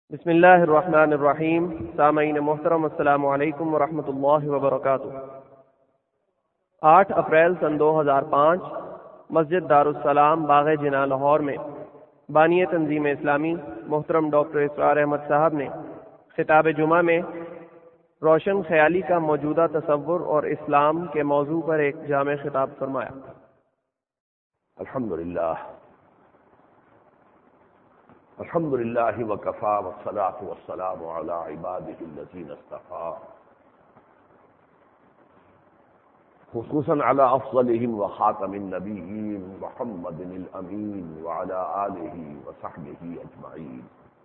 بسم اللہ الرحمن الرحیم۔ سامعین محترم، السلام علیکم ورحمۃ اللہ وبرکاتہ۔ 8 اپریل سن 2005 مسجد دارالسلام باغ جناح لاہور میں بانی تنظیم اسلامی محترم ڈاکٹر اسرار احمد صاحب نے خطاب جمعہ میں روشن خیالی کا موجودہ تصور اور اسلام کے موضوع پر ایک جامع خطاب فرمایا۔ الحمد للہ وکفا والصلاة والسلام علی عباده الذین اصطفى، خصوصا علی افضلهم وخاتم النبیین محمد الامین وعلی آلہ وصحبہ اجمعین۔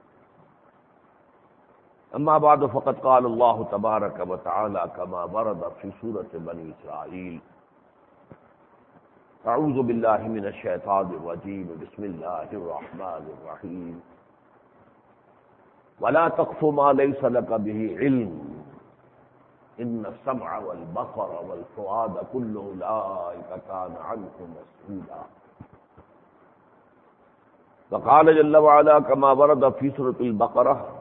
اما بعد فقد قال اللہ تبارک وتعالی کما ورد فی سورۃ بنی اسرائیل، اعوذ باللہ من الشیطان الرجیم، بسم اللہ الرحمن الرحیم، ولا تقف ما ليس لك به علم ان السمع والبصر والفؤاد كل اولئك كان عنه مسؤولا۔ وقال جل وعلا كما ورد في سورة البقرة،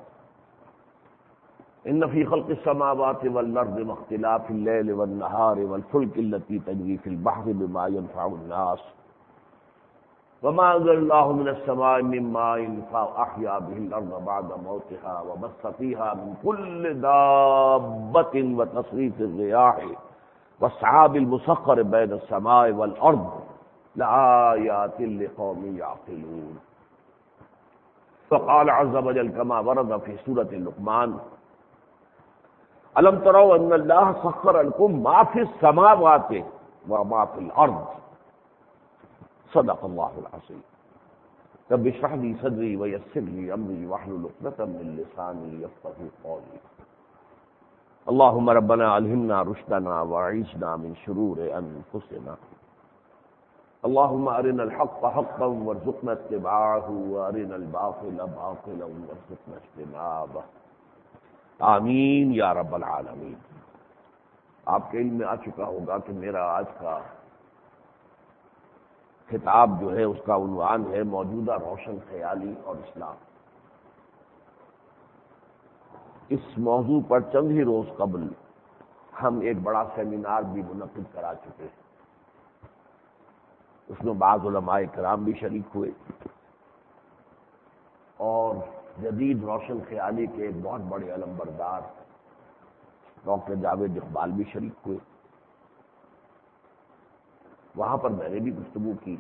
ان في خلق السماوات والارض واختلاف الليل والنهار والفلك التي تجري في البحر بما ينفع الناس وما انزل الله من السماء من ماء فاحيا به الارض بعد موتها وبث فيها من كل دابة وتصريف الرياح والسحاب المسخر بين السماء والارض لآيات لقوم يعقلون۔ وقال عز وجل كما ورد في سورة اللقمان، الم تروا ان اللہ سخر لكم ما فی السماوات وما فی الارض، صدق اللہ العظیم۔ رب اشرح لي صدری ویسر لي امری واحلل عقدۃ من لسانی یفقهوا قولی۔ اللهم ربنا الہمنا رشدنا واعذنا من شرور انفسنا، اللهم ارنا الحق حقا وارزقنا اتباعه وارنا الباطل باطلا وارزقنا اجتنابه، آمین یا رب العالمین۔ آپ کے علم میں آ چکا ہوگا کہ میرا آج کا خطاب جو ہے اس کا عنوان ہے موجودہ روشن خیالی اور اسلام۔ اس موضوع پر چند ہی روز قبل ہم ایک بڑا سیمینار بھی منعقد کرا چکے ہیں، اس میں بعض علماء کرام بھی شریک ہوئے اور جدید روشن خیالی کے ایک بہت بڑے علم بردار ڈاکٹر جاوید اقبال بھی شریک ہوئے۔ وہاں پر میں نے بھی گفتگو کی۔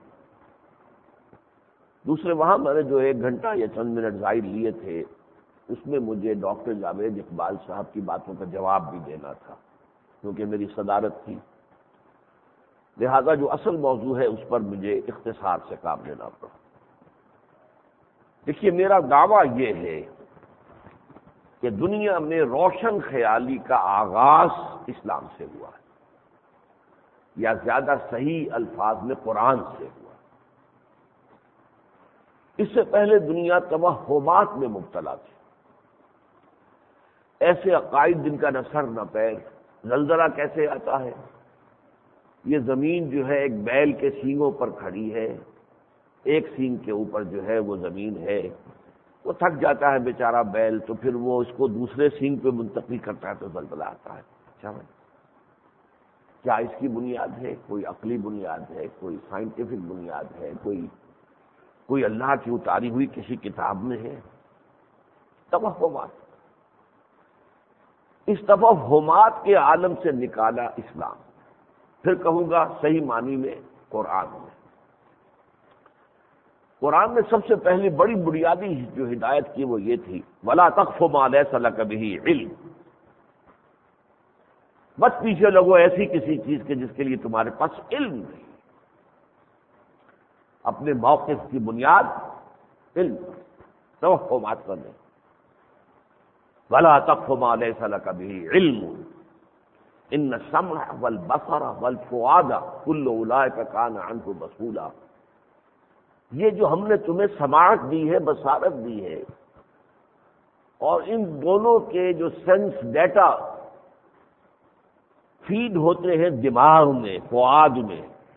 دوسرے وہاں میں نے جو 1 گھنٹہ یا چند منٹ زائد لیے تھے، اس میں مجھے ڈاکٹر جاوید اقبال صاحب کی باتوں کا جواب بھی دینا تھا، کیونکہ میری صدارت تھی، لہذا جو اصل موضوع ہے اس پر مجھے اختصار سے کام لینا پڑا۔ دیکھیے، میرا دعویٰ یہ ہے کہ دنیا میں روشن خیالی کا آغاز اسلام سے ہوا ہے، یا زیادہ صحیح الفاظ میں قرآن سے ہوا۔ اس سے پہلے دنیا توہمات میں مبتلا تھی، ایسے عقائد جن کا نہ سر نہ پیر۔ زلزلہ کیسے آتا ہے؟ یہ زمین جو ہے ایک بیل کے سینگوں پر کھڑی ہے، ایک سینگ کے اوپر جو ہے وہ زمین ہے، وہ تھک جاتا ہے بیچارہ بیل، تو پھر وہ اس کو دوسرے سینگ پہ منتقل کرتا ہے تو زلزلہ آتا ہے۔ اچھا، کیا اس کی بنیاد ہے؟ کوئی عقلی بنیاد ہے، کوئی سائنٹیفک بنیاد ہے، کوئی اللہ کی اتاری ہوئی کسی کتاب میں ہے؟ توہمات۔ اس توہمات کے عالم سے نکالا اسلام، پھر کہوں گا صحیح معنی میں قرآن میں۔ قرآن میں سب سے پہلی بڑی بنیادی جو ہدایت کی وہ یہ تھی، وَلَا تَقْفُ مَا لَيْسَ لَكَ بِهِ عِلْمٌ، مت پیچھے لگو ایسی کسی چیز کے جس کے لیے تمہارے پاس علم نہیں۔ اپنے موقف کی بنیاد علم، توہمات پر نہیں۔ وَلَا تَقْفُ مَا لَيْسَ لَكَ بِهِ عِلْمٌ إِنَّ السَّمْعَ وَالْبَصَرَ وَالْفُؤَادَ كُلُّ أُولَئِكَ كَانَ عَنْهُ مسؤولا۔ یہ جو ہم نے تمہیں سماعت دی ہے، بصارت دی ہے، اور ان دونوں کے جو سینس ڈیٹا فیڈ ہوتے ہیں دماغ میں، فؤاد میں،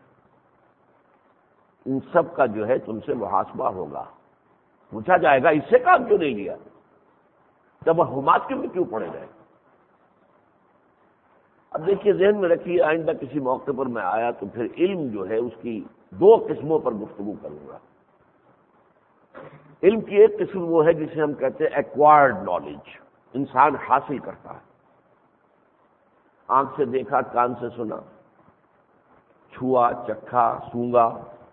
ان سب کا جو ہے تم سے محاسبہ ہوگا، پوچھا جائے گا اس سے کام کیوں نہیں لیا۔ توہمات کے میں کیوں پڑے گئے؟ اب دیکھیے، ذہن میں رکھیے، آئندہ کسی موقع پر میں آیا تو پھر علم جو ہے اس کی دو قسموں پر گفتگو کروں گا۔ علم کی ایک قسم وہ ہے جسے ہم کہتے ہیں ایکوائرڈ نالج، انسان حاصل کرتا ہے، آنکھ سے دیکھا، کان سے سنا، چھوا، چکھا، سونگا،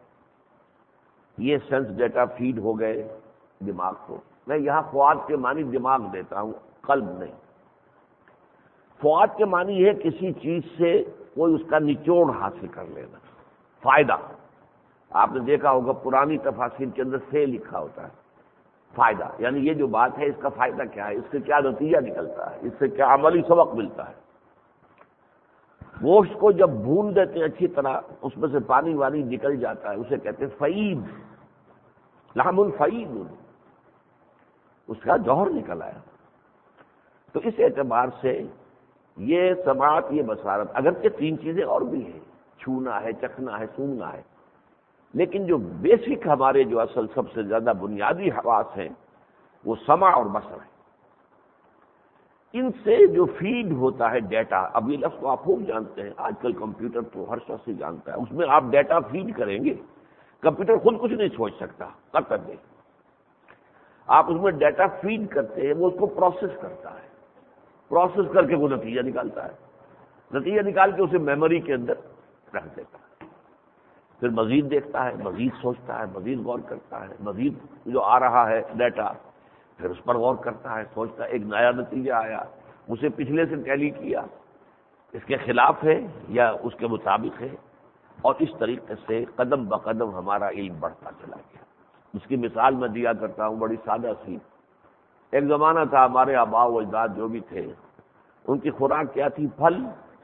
یہ سینس ڈیٹا فیڈ ہو گئے دماغ کو۔ میں یہاں فؤاد کے معنی دماغ دیتا ہوں، قلب نہیں۔ فؤاد کے معنی ہے کسی چیز سے کوئی اس کا نچوڑ حاصل کر لینا، فائدہ۔ آپ نے دیکھا ہوگا پرانی تفاسیر کے اندر سے لکھا ہوتا ہے، فائدہ، یعنی یہ جو بات ہے اس کا فائدہ کیا ہے، اس سے کیا نتیجہ نکلتا ہے، اس سے کیا عملی سبق ملتا ہے۔ گوشت کو جب بھون دیتے ہیں اچھی طرح، اس میں سے پانی وانی نکل جاتا ہے، اسے کہتے ہیں فعید، لحم فعید، اس کا جوہر نکل آیا۔ تو اس اعتبار سے یہ سماعت، یہ بصارت، اگرچہ تین چیزیں اور بھی ہیں، چھونا ہے، چکھنا ہے، سونگنا ہے، لیکن جو بیسک ہمارے جو اصل سب سے زیادہ بنیادی حواس ہیں وہ سمع اور بصر ہے۔ ان سے جو فیڈ ہوتا ہے ڈیٹا، اب یہ لفظ تو آپ خوب جانتے ہیں، آج کل کمپیوٹر تو ہر شخص ہی جانتا ہے، اس میں آپ ڈیٹا فیڈ کریں گے، کمپیوٹر خود کچھ نہیں سوچ سکتا، قطعاً نہیں۔ آپ اس میں ڈیٹا فیڈ کرتے ہیں، وہ اس کو پروسیس کرتا ہے، پروسیس کر کے وہ نتیجہ نکالتا ہے، نتیجہ نکال کے اسے میموری کے اندر رکھ دیتا ہے، پھر مزید دیکھتا ہے، مزید سوچتا ہے، مزید غور کرتا ہے، مزید جو آ رہا ہے ڈیٹا پھر اس پر غور کرتا ہے، سوچتا ہے، ایک نیا نتیجہ آیا، اسے پچھلے سے ٹیلی کیا، اس کے خلاف ہے یا اس کے مطابق ہے، اور اس طریقے سے قدم بقدم ہمارا علم بڑھتا چلا گیا۔ اس کی مثال میں دیا کرتا ہوں بڑی سادہ سی۔ ایک زمانہ تھا، ہمارے آباء و اجداد جو بھی تھے ان کی خوراک کیا تھی؟ پھل،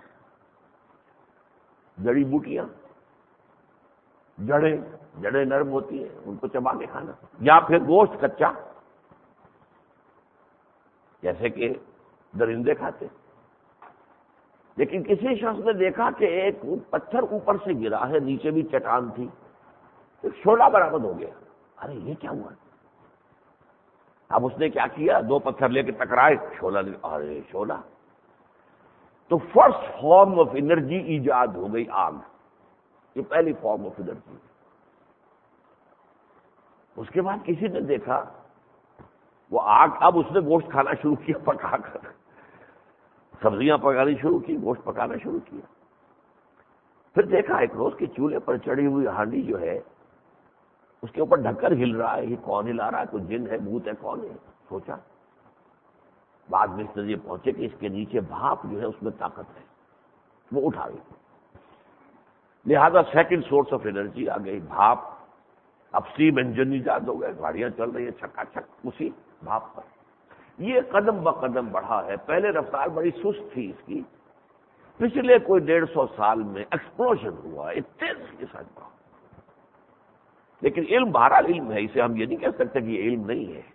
جڑی بوٹیاں، جڑیں نرم ہوتی ہیں ان کو چبا کے کھانا، یا پھر گوشت کچا جیسے کہ درندے کھاتے۔ لیکن کسی شخص نے دیکھا کہ ایک پتھر اوپر سے گرا ہے، نیچے بھی چٹان تھی، ایک شعلہ برآمد ہو گیا۔ ارے یہ کیا ہوا؟ اب اس نے کیا کیا؟ دو پتھر لے کے ٹکرائے، شعلہ، ارے شعلہ! تو فرسٹ فارم آف انرجی ایجاد ہو گئی، آگ، یہ پہلی فارم آف انرجی۔ اس کے بعد کسی نے دیکھا وہ آگ، اب اس نے گوشت کھانا شروع کیا، پکا کر سبزیاں پکانی شروع کی، گوشت پکانا شروع کیا۔ پھر دیکھا ایک روز کہ چولہے پر چڑھی ہوئی ہانڈی جو ہے اس کے اوپر ڈھکر ہل رہا ہے، یہ کون ہلا رہا ہے؟ کوئی جن ہے، بھوت ہے، کون ہے؟ سوچا، بعد میں اس نتیجے پہنچے کہ اس کے نیچے بھاپ جو ہے اس میں طاقت ہے، وہ اٹھا گئی، لہذا سیکنڈ سورس آف انرجی آ گئی، بھاپ۔ اب اسٹیم انجن ایجاد ہو گئے، گاڑیاں چل رہی ہیں چھکا چھک اسی بھاپ پر۔ یہ قدم بقدم بڑھا ہے، پہلے رفتار بڑی سست تھی اس کی، پچھلے کوئی 150 سال میں ایکسپلوژن ہوا، ایک تیزی کے ساتھ بڑھا۔ لیکن علم بہرحال علم ہے، اسے ہم یہ نہیں کہہ سکتے کہ یہ علم نہیں ہے۔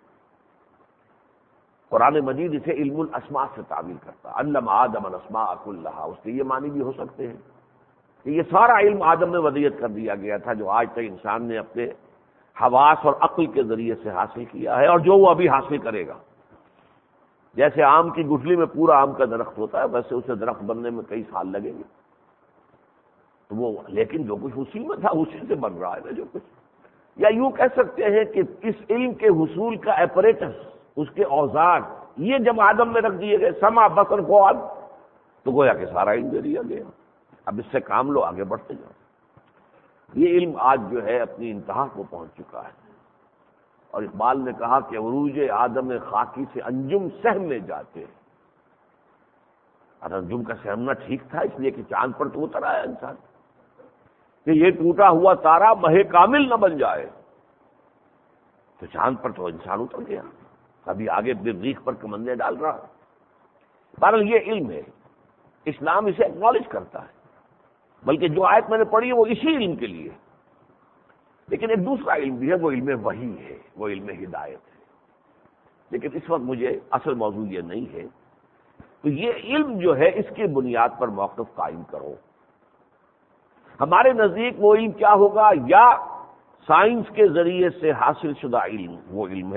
قرآن مجید اسے علم الاسماء سے تعبیر کرتا، علم آدم الاسماء کلھا، اس کے یہ معنی بھی ہو سکتے ہیں کہ یہ سارا علم آدم میں ودیت کر دیا گیا تھا جو آج تک انسان نے اپنے حواس اور عقل کے ذریعے سے حاصل کیا ہے، اور جو وہ ابھی حاصل کرے گا۔ جیسے آم کی گٹھلی میں پورا آم کا درخت ہوتا ہے، ویسے اسے درخت بننے میں کئی سال لگیں گے، تو وہ لیکن جو کچھ اسی میں تھا اسی سے بن رہا ہے نا جو کچھ۔ یا یوں کہہ سکتے ہیں کہ اس علم کے حصول کا ایپریٹس، اس کے اوزار، یہ جب آدم میں رکھ دیے گئے، سمع بصر فؤاد، تو گویا کہ سارا علم دے دیا گیا، اب اس سے کام لو، آگے بڑھتے جاؤ۔ یہ علم آج جو ہے اپنی انتہا کو پہنچ چکا ہے، اور اقبال نے کہا کہ عروج آدم خاکی سے انجم سہمے جاتے، اور انجم کا سہمنا ٹھیک تھا، اس لیے کہ چاند پر تو اتر آیا انسان، کہ یہ ٹوٹا ہوا تارا مہ کامل نہ بن جائے، تو چاند پر تو انسان اتر گیا، ابھی آگے مریخ پر کمندیں ڈال رہا۔ بہرحال یہ علم ہے، اسلام اسے اکنالج کرتا ہے، بلکہ جو آیت میں نے پڑھی ہے وہ اسی علم کے لیے۔ لیکن ایک دوسرا علم بھی ہے، وہ علم وحی ہے، وہ علم ہدایت ہے، لیکن اس وقت مجھے اصل موضوع یہ نہیں ہے۔ تو یہ علم جو ہے اس کی بنیاد پر موقف قائم کرو۔ ہمارے نزدیک وہ علم کیا ہوگا؟ یا سائنس کے ذریعے سے حاصل شدہ علم وہ علم ہے،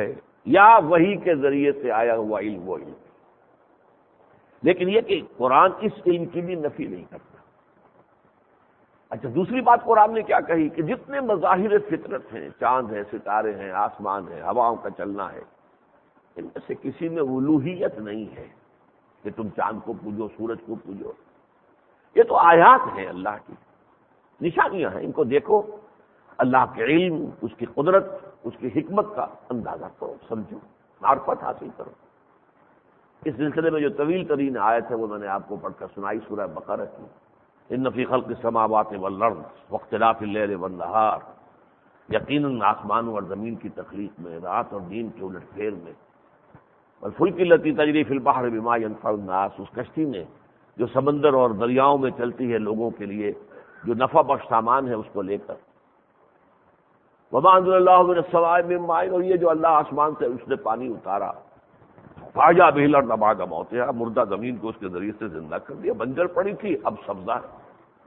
یا وحی کے ذریعے سے آیا ہوا علم وہ علم. لیکن یہ کہ قرآن اس علم کی بھی نفی نہیں کرتا. اچھا دوسری بات قرآن نے کیا کہی کہ جتنے مظاہر فطرت ہیں، چاند ہیں، ستارے ہیں، آسمان ہے، ہواؤں کا چلنا ہے، ان میں سے کسی میں الوہیت نہیں ہے کہ تم چاند کو پوجو، سورج کو پوجو. یہ تو آیات ہیں، اللہ کی نشانیاں ہیں، ان کو دیکھو، اللہ کے علم، اس کی قدرت، اس کی حکمت کا اندازہ کرو، سمجھو، معرفت حاصل کرو. اس سلسلے میں جو طویل ترین آیت ہے وہ میں نے آپ کو پڑھ کر سنائی، سورہ بقرہ کی. ان فی خلق السماوات والارض واختلاف اللیل والنہار، یقیناً آسمانوں اور زمین کی تخلیق میں، رات اور دن کے الٹ پھیر میں، والفلک التی تجری فی البحر بما ینفع الناس، اس کشتی میں جو سمندر اور دریاؤں میں چلتی ہے لوگوں کے لیے جو نفع بخش سامان ہے اس کو لے کر. وما انزل اللہ من السماء من ماء، اور یہ جو اللہ آسمان سے اس نے پانی اتارا، فاحیا بہ الارض بعد موتہا، مردہ زمین کو اس کے ذریعے سے زندہ کر دیا، بنجر پڑی تھی اب سبزہ ہے.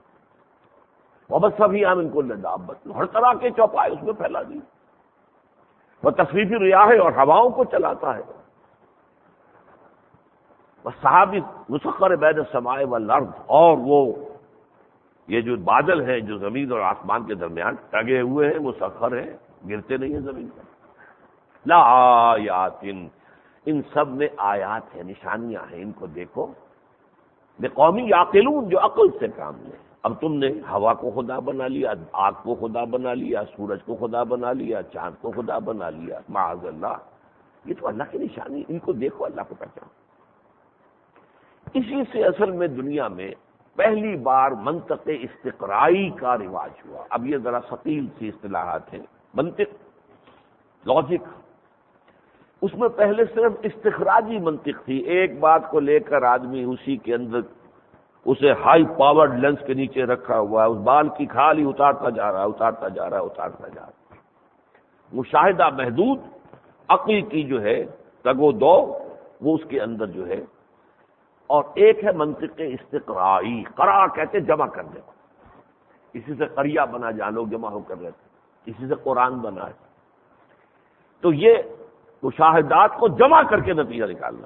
وبث فیہا من کل دابۃ، ہر طرح کے چوپائے اس میں پھیلا دی. وتصریف الریاح، اور ہواؤں کو چلاتا ہے. والسحاب مسخر بین السماء والارض، اور وہ یہ جو بادل ہیں جو زمین اور آسمان کے درمیان ٹگے ہوئے ہیں، وہ مسخر ہیں، گرتے نہیں ہیں زمین پر. لا آیات، ان سب میں آیات ہیں، نشانیاں ہیں، ان کو دیکھو. لقوم یعقلون، جو عقل سے کام لیں. اب تم نے ہوا کو خدا بنا لیا، آگ کو خدا بنا لیا، سورج کو خدا بنا لیا، چاند کو خدا بنا لیا، معاذ اللہ. یہ تو اللہ کی نشانی، ان کو دیکھو، اللہ کو پہچانو. اسی سے اصل میں دنیا میں پہلی بار منطق استقرائی کا رواج ہوا. اب یہ ذرا ثقیل سی اصطلاحات ہیں. منطق، لاجک، اس میں پہلے صرف استخراجی منطق تھی. ایک بات کو لے کر آدمی اسی کے اندر اسے ہائی پاورڈ لینس کے نیچے رکھا ہوا ہے، اس بال کی کھال ہی اتارتا جا رہا ہے، اتارتا جا رہا ہے، اتارتا جا رہا ہے. مشاہدہ محدود، عقل کی جو ہے تگ و دو وہ اس کے اندر جو ہے. اور ایک ہے منطق استقرائی، قرا کہتے جمع کرنے کو. اسی سے قریہ بنا، جہاں لوگ جمع ہو کر رہتے، اسی سے قرآن بنا ہے. تو یہ مشاہدات کو جمع کر کے نتیجہ نکالنا.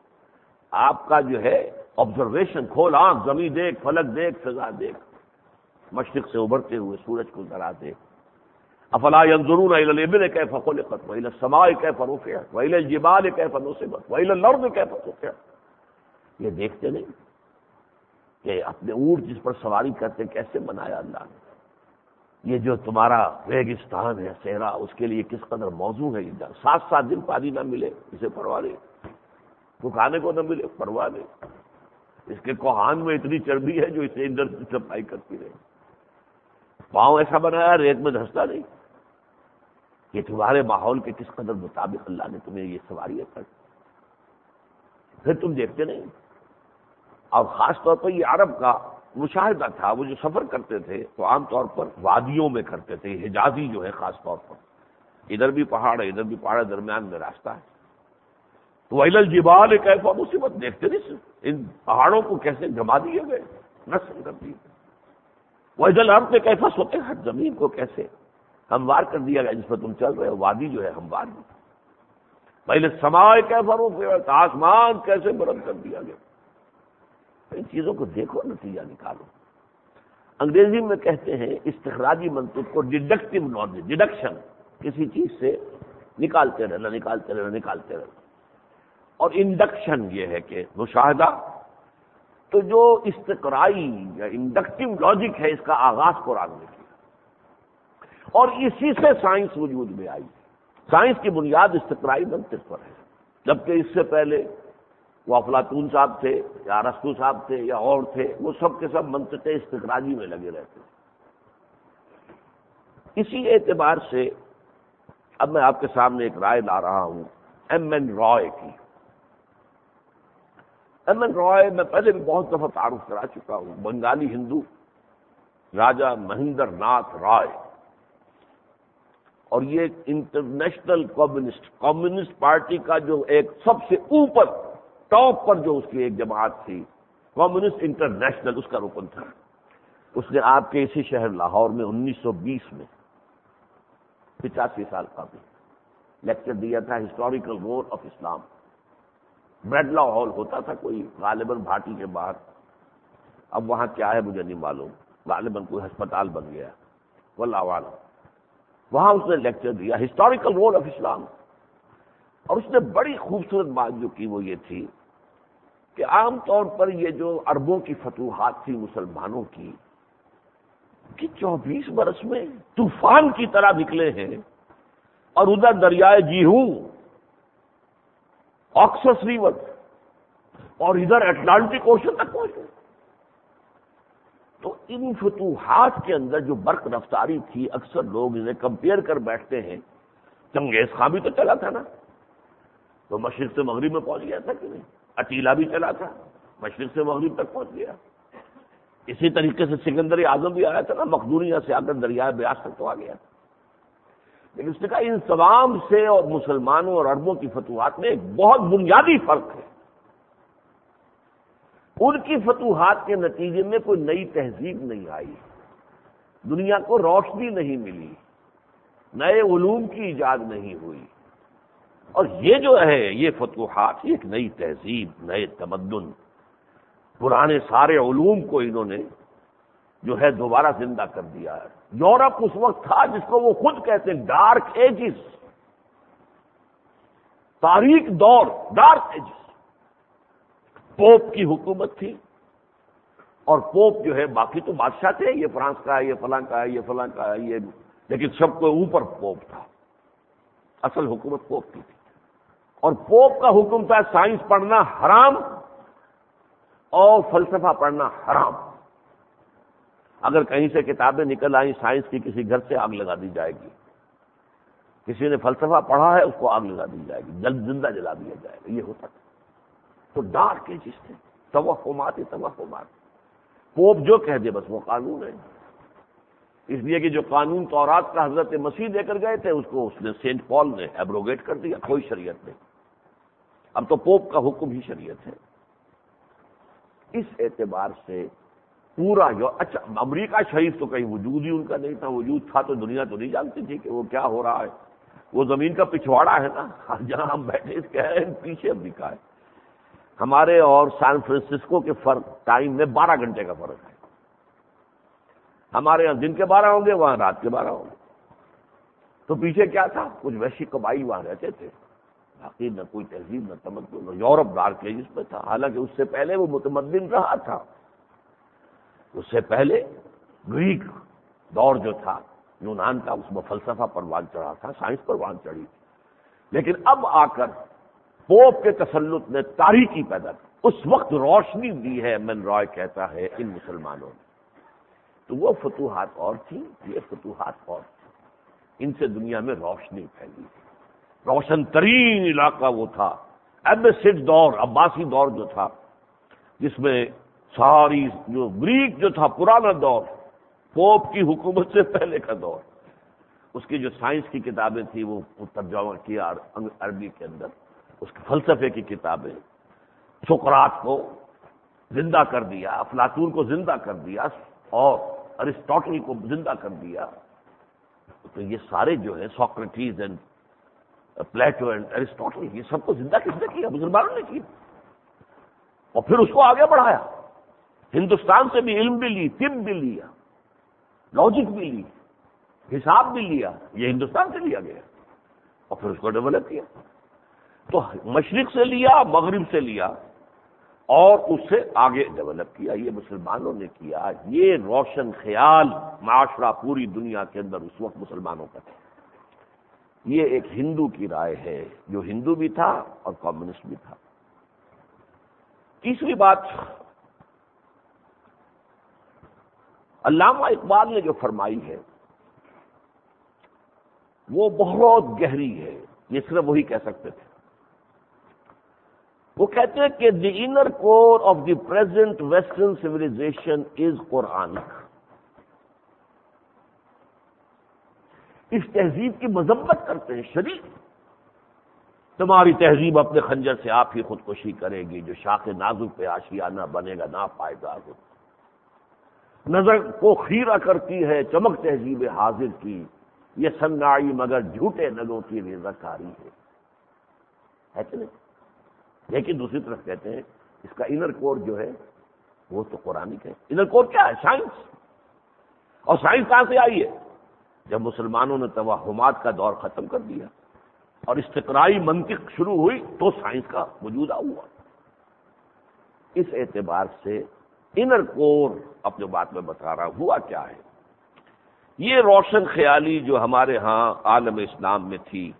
آپ کا جو ہے آبزرویشن، کھول آنکھ، زمین دیکھ، فلک دیکھ، فضا دیکھ، مشرق سے ابھرتے ہوئے سورج کو ذرا دیکھ. افلا ينظرون الى الابل كيف خلقت والى السماء كيف رفعت والى الجبال كيف نصبت والى الارض كيف سطحت. یہ دیکھتے نہیں کہ اپنے اونٹ جس پر سواری کرتے کیسے بنایا اللہ نے. یہ جو تمہارا ریگستان ہے، صحرا، اس کے لیے کس قدر موزوں ہے. 7 دن پانی نہ ملے اسے پرواہ نہیں، سکھانے کو نہ ملے پرواہ نہیں. اس کے کوہان میں اتنی چربی ہے جو اسے اندر صفائی کرتی رہے. پاؤں ایسا بنایا ریت میں دھستا نہیں. یہ تمہارے ماحول کے کس قدر مطابق اللہ نے تمہیں یہ سواری کر. پھر تم دیکھتے نہیں. اور خاص طور پر یہ عرب کا مشاہدہ تھا. وہ جو سفر کرتے تھے تو عام طور پر وادیوں میں کرتے تھے. حجازی جو ہے خاص طور پر، ادھر بھی پہاڑ ہے ادھر بھی پہاڑ ہے، درمیان میں راستہ ہے. تو وَإِلَى الْجِبَالِ كَيْفَ نُصِبَتْ، دیکھتے نہیں ان پہاڑوں کو کیسے جما دیے گئے، نصب کر دیے. وَإِلَى الْأَرْضِ كَيْفَ سُطِحَتْ، زمین کو کیسے ہموار کر دیا گیا جس پر تم چل رہے ہو. وادی جو ہے ہموار ہے. وَإِلَى السَّمَاءِ كَيْفَ رُفِعَتْ، آسمان کیسے بلند کر دیا گیا. ان چیزوں کو دیکھو، نتیجہ نکالو. انگریزی میں کہتے ہیں استخراجی منطق کو ڈیڈکٹیو نالج، ڈیڈکشن، کسی چیز سے نکالتے رہنا نکالتے رہنا نکالتے رہنا. اور انڈکشن یہ ہے کہ مشاہدہ. تو جو استقرائی یا انڈکٹیو لاجک ہے اس کا آغاز قرآن نے کیا، اور اسی سے سائنس وجود میں آئی. سائنس کی بنیاد استقرائی منطق پر ہے. جبکہ اس سے پہلے وہ افلاطون صاحب تھے یا ارسطو صاحب تھے یا اور تھے، وہ سب کے سب منطق استقراجی میں لگے رہتے. اسی اعتبار سے اب میں آپ کے سامنے ایک رائے لا رہا ہوں ایم این رائے کی. ایم این رائے میں پہلے بھی بہت دفعہ تعارف کرا چکا ہوں. بنگالی ہندو، راجا مہندر ناتھ رائے. اور یہ انٹرنیشنل کمیونسٹ پارٹی کا جو ایک سب سے اوپر ٹاپ پر جو اس کی ایک جماعت تھی، کمیونسٹ انٹرنیشنل، اس کا رکن تھا. اس نے آپ کے اسی شہر لاہور میں 1920 میں 85 سال کا بھی لیکچر دیا تھا historical role of Islam. Bradlaugh hall ہوتا تھا کوئی غالباً بھاٹی کے باہر، اب وہاں کیا ہے مجھے نہیں معلوم، غالباً کوئی ہسپتال بن گیا واللہ اعلم. وہاں اس نے لیکچر دیا ہسٹوریکل رول آف اسلام، اور اس نے بڑی خوبصورت بات جو کی وہ یہ تھی کہ عام طور پر یہ جو عربوں کی فتوحات تھی مسلمانوں کی، کہ 24 برس میں طوفان کی طرح نکلے ہیں، اور ادھر دریائے جیہوں، آکسس ریور، اور ادھر اٹلانٹک اوشن تک پہنچے. تو ان فتوحات کے اندر جو برق رفتاری تھی، اکثر لوگ انہیں کمپیئر کر بیٹھتے ہیں. چنگیز خان بھی تو چلا تھا نا، تو مشرق سے مغرب میں پہنچ گیا تھا کہ نہیں؟ اٹیلا بھی چلا تھا، مشرق سے مغرب تک پہنچ گیا. اسی طریقے سے سکندر اعظم بھی آیا تھا نا، مقدونیہ سے آ کر دریائے بیاس تک تو آ گیا. لیکن اس نے کہا ان تمام سے اور مسلمانوں اور عربوں کی فتوحات میں ایک بہت بنیادی فرق ہے. ان کی فتوحات کے نتیجے میں کوئی نئی تہذیب نہیں آئی، دنیا کو روشنی نہیں ملی، نئے علوم کی ایجاد نہیں ہوئی. اور یہ جو ہے یہ فتوحات، یہ ایک نئی تہذیب، نئے تمدن، پرانے سارے علوم کو انہوں نے جو ہے دوبارہ زندہ کر دیا ہے. یورپ اس وقت تھا جس کو وہ خود کہتے ہیں ڈارک ایجز، تاریک دور، ڈارک ایجز. پوپ کی حکومت تھی، اور پوپ جو ہے باقی تو بادشاہ تھے، یہ فرانس کا ہے، یہ فلاں کا ہے، یہ فلاں کا ہے، یہ، لیکن سب کو اوپر پوپ تھا. اصل حکومت پوپ کی تھی، اور پوپ کا حکم تھا سائنس پڑھنا حرام اور فلسفہ پڑھنا حرام. اگر کہیں سے کتابیں نکل آئیں سائنس کی، کسی گھر سے آگ لگا دی جائے گی. کسی نے فلسفہ پڑھا ہے اس کو آگ لگا دی جائے گی، جلد زندہ جلا دیا جائے گا. یہ ہوتا تھا. تو ڈارک ایجز تھے، توہمات ہی توہمات. پوپ جو کہہ دے بس وہ قانون ہے. اس لیے کہ جو قانون تورات کا حضرت مسیح دے کر گئے تھے اس کو اس نے سینٹ پال نے ایبروگیٹ کر دیا، کوئی شریعت نہیں. اب تو پوپ کا حکم ہی شریعت ہے. اس اعتبار سے پورا اچھا امریکہ شریف تو کہیں وجود ہی ان کا نہیں تھا. وجود تھا تو دنیا تو نہیں جانتی تھی کہ وہ کیا ہو رہا ہے. وہ زمین کا پچھواڑا ہے نا، جہاں ہم بیٹھے اس کے پیچھے امریکہ ہے. ہمارے اور سان فرانسسکو کے فرق ٹائم میں 12 گھنٹے کا فرق ہے. ہمارے یہاں دن کے 12 ہوں گے، وہاں رات کے 12 ہوں گے. تو پیچھے کیا تھا؟ کچھ وحشی قبائل وہاں رہتے تھے، باقی نہ کوئی تہذیب نہ تمدن. یورپ ڈارک ایجز میں تھا، حالانکہ اس سے پہلے وہ متمدن رہا تھا. اس سے پہلے گریک دور جو تھا، یونان کا، اس میں فلسفہ پروان چڑھا تھا، سائنس پروان چڑھی. لیکن اب آ کر پوپ کے تسلط نے تاریکی پیدا کی. اس وقت روشنی دی ہے، من رائے کہتا ہے، ان مسلمانوں نے. تو وہ فتوحات اور تھی، یہ فتوحات اور تھی. ان سے دنیا میں روشنی پھیلی. روشن ترین علاقہ وہ تھا ایبیسڈ دور، عباسی دور جو تھا، جس میں ساری جو گریک جو تھا پرانا دور، پوپ کی حکومت سے پہلے کا دور، اس کی جو سائنس کی کتابیں تھیں وہ ترجمہ کیا عربی کے اندر. اس کے فلسفے کی کتابیں، سقراط کو زندہ کر دیا، افلاطون کو زندہ کر دیا، اور ارسطاٹل کو زندہ کر دیا. تو یہ سارے جو ہیں Socrates and Plato and Aristotle, یہ سب کو زندہ کس نے کیا؟ مسلمانوں نے کیا. اور پھر اس کو آگے بڑھایا. ہندوستان سے بھی علم بھی لی، طب بھی لیا، لاجک بھی لی، حساب بھی لیا. یہ ہندوستان سے لیا گیا اور پھر اس کو ڈیولپ کیا. تو مشرق سے لیا، مغرب سے لیا، اور اس سے آگے ڈیولپ کیا. یہ مسلمانوں نے کیا. یہ روشن خیال معاشرہ پوری دنیا کے اندر اس وقت مسلمانوں کا تھا. یہ ایک ہندو کی رائے ہے، جو ہندو بھی تھا اور کمیونسٹ بھی تھا. تیسری بات، علامہ اقبال نے جو فرمائی ہے وہ بہت گہری ہے، یہ صرف وہی کہہ سکتے تھے. وہ کہتے ہیں کہ the inner core of the present western civilisation is Quranic. اس تہذیب کی مذمت کرتے ہیں شریف. تمہاری تہذیب اپنے خنجر سے آپ ہی خودکشی کرے گی، جو شاخ نازک پہ آشیانہ بنے گا نا پائیدار ہو. نظر کو خیرہ کرتی ہے چمک تہذیب حاضر کی، یہ صناعی مگر جھوٹے نگوں کی ریزہ کاری ہے کہ نہیں؟ لیکن دوسری طرف کہتے ہیں اس کا انر کور جو ہے وہ تو قرآنک ہے. انر کور کیا ہے؟ سائنس. اور سائنس کہاں سے آئی ہے؟ جب مسلمانوں نے توہمات کا دور ختم کر دیا اور استقرائی منطق شروع ہوئی تو سائنس کا وجود ہوا. اس اعتبار سے انر کور اب جو بات میں بتا رہا ہوا کیا ہے، یہ روشن خیالی جو ہمارے ہاں عالم اسلام میں تھی،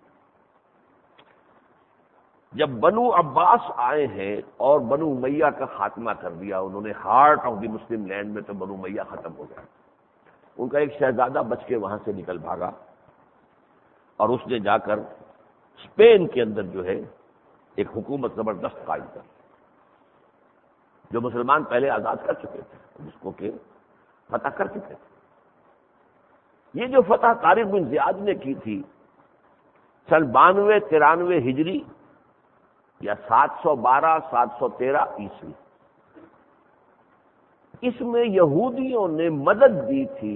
جب بنو عباس آئے ہیں اور بنو امیہ کا خاتمہ کر دیا انہوں نے، heart of the Muslim land میں تو بنو امیہ ختم ہو گیا. ان کا ایک شہزادہ بچ کے وہاں سے نکل بھاگا اور اس نے جا کر اسپین کے اندر جو ہے ایک حکومت زبردست قائم کر، جو مسلمان پہلے آزاد کر چکے تھے، جس کو کہ فتح کر چکے تھے. یہ جو فتح طارق بن زیاد نے کی تھی سن 92-93 ہجری یا 712-713 عیسوی، اس میں یہودیوں نے مدد دی تھی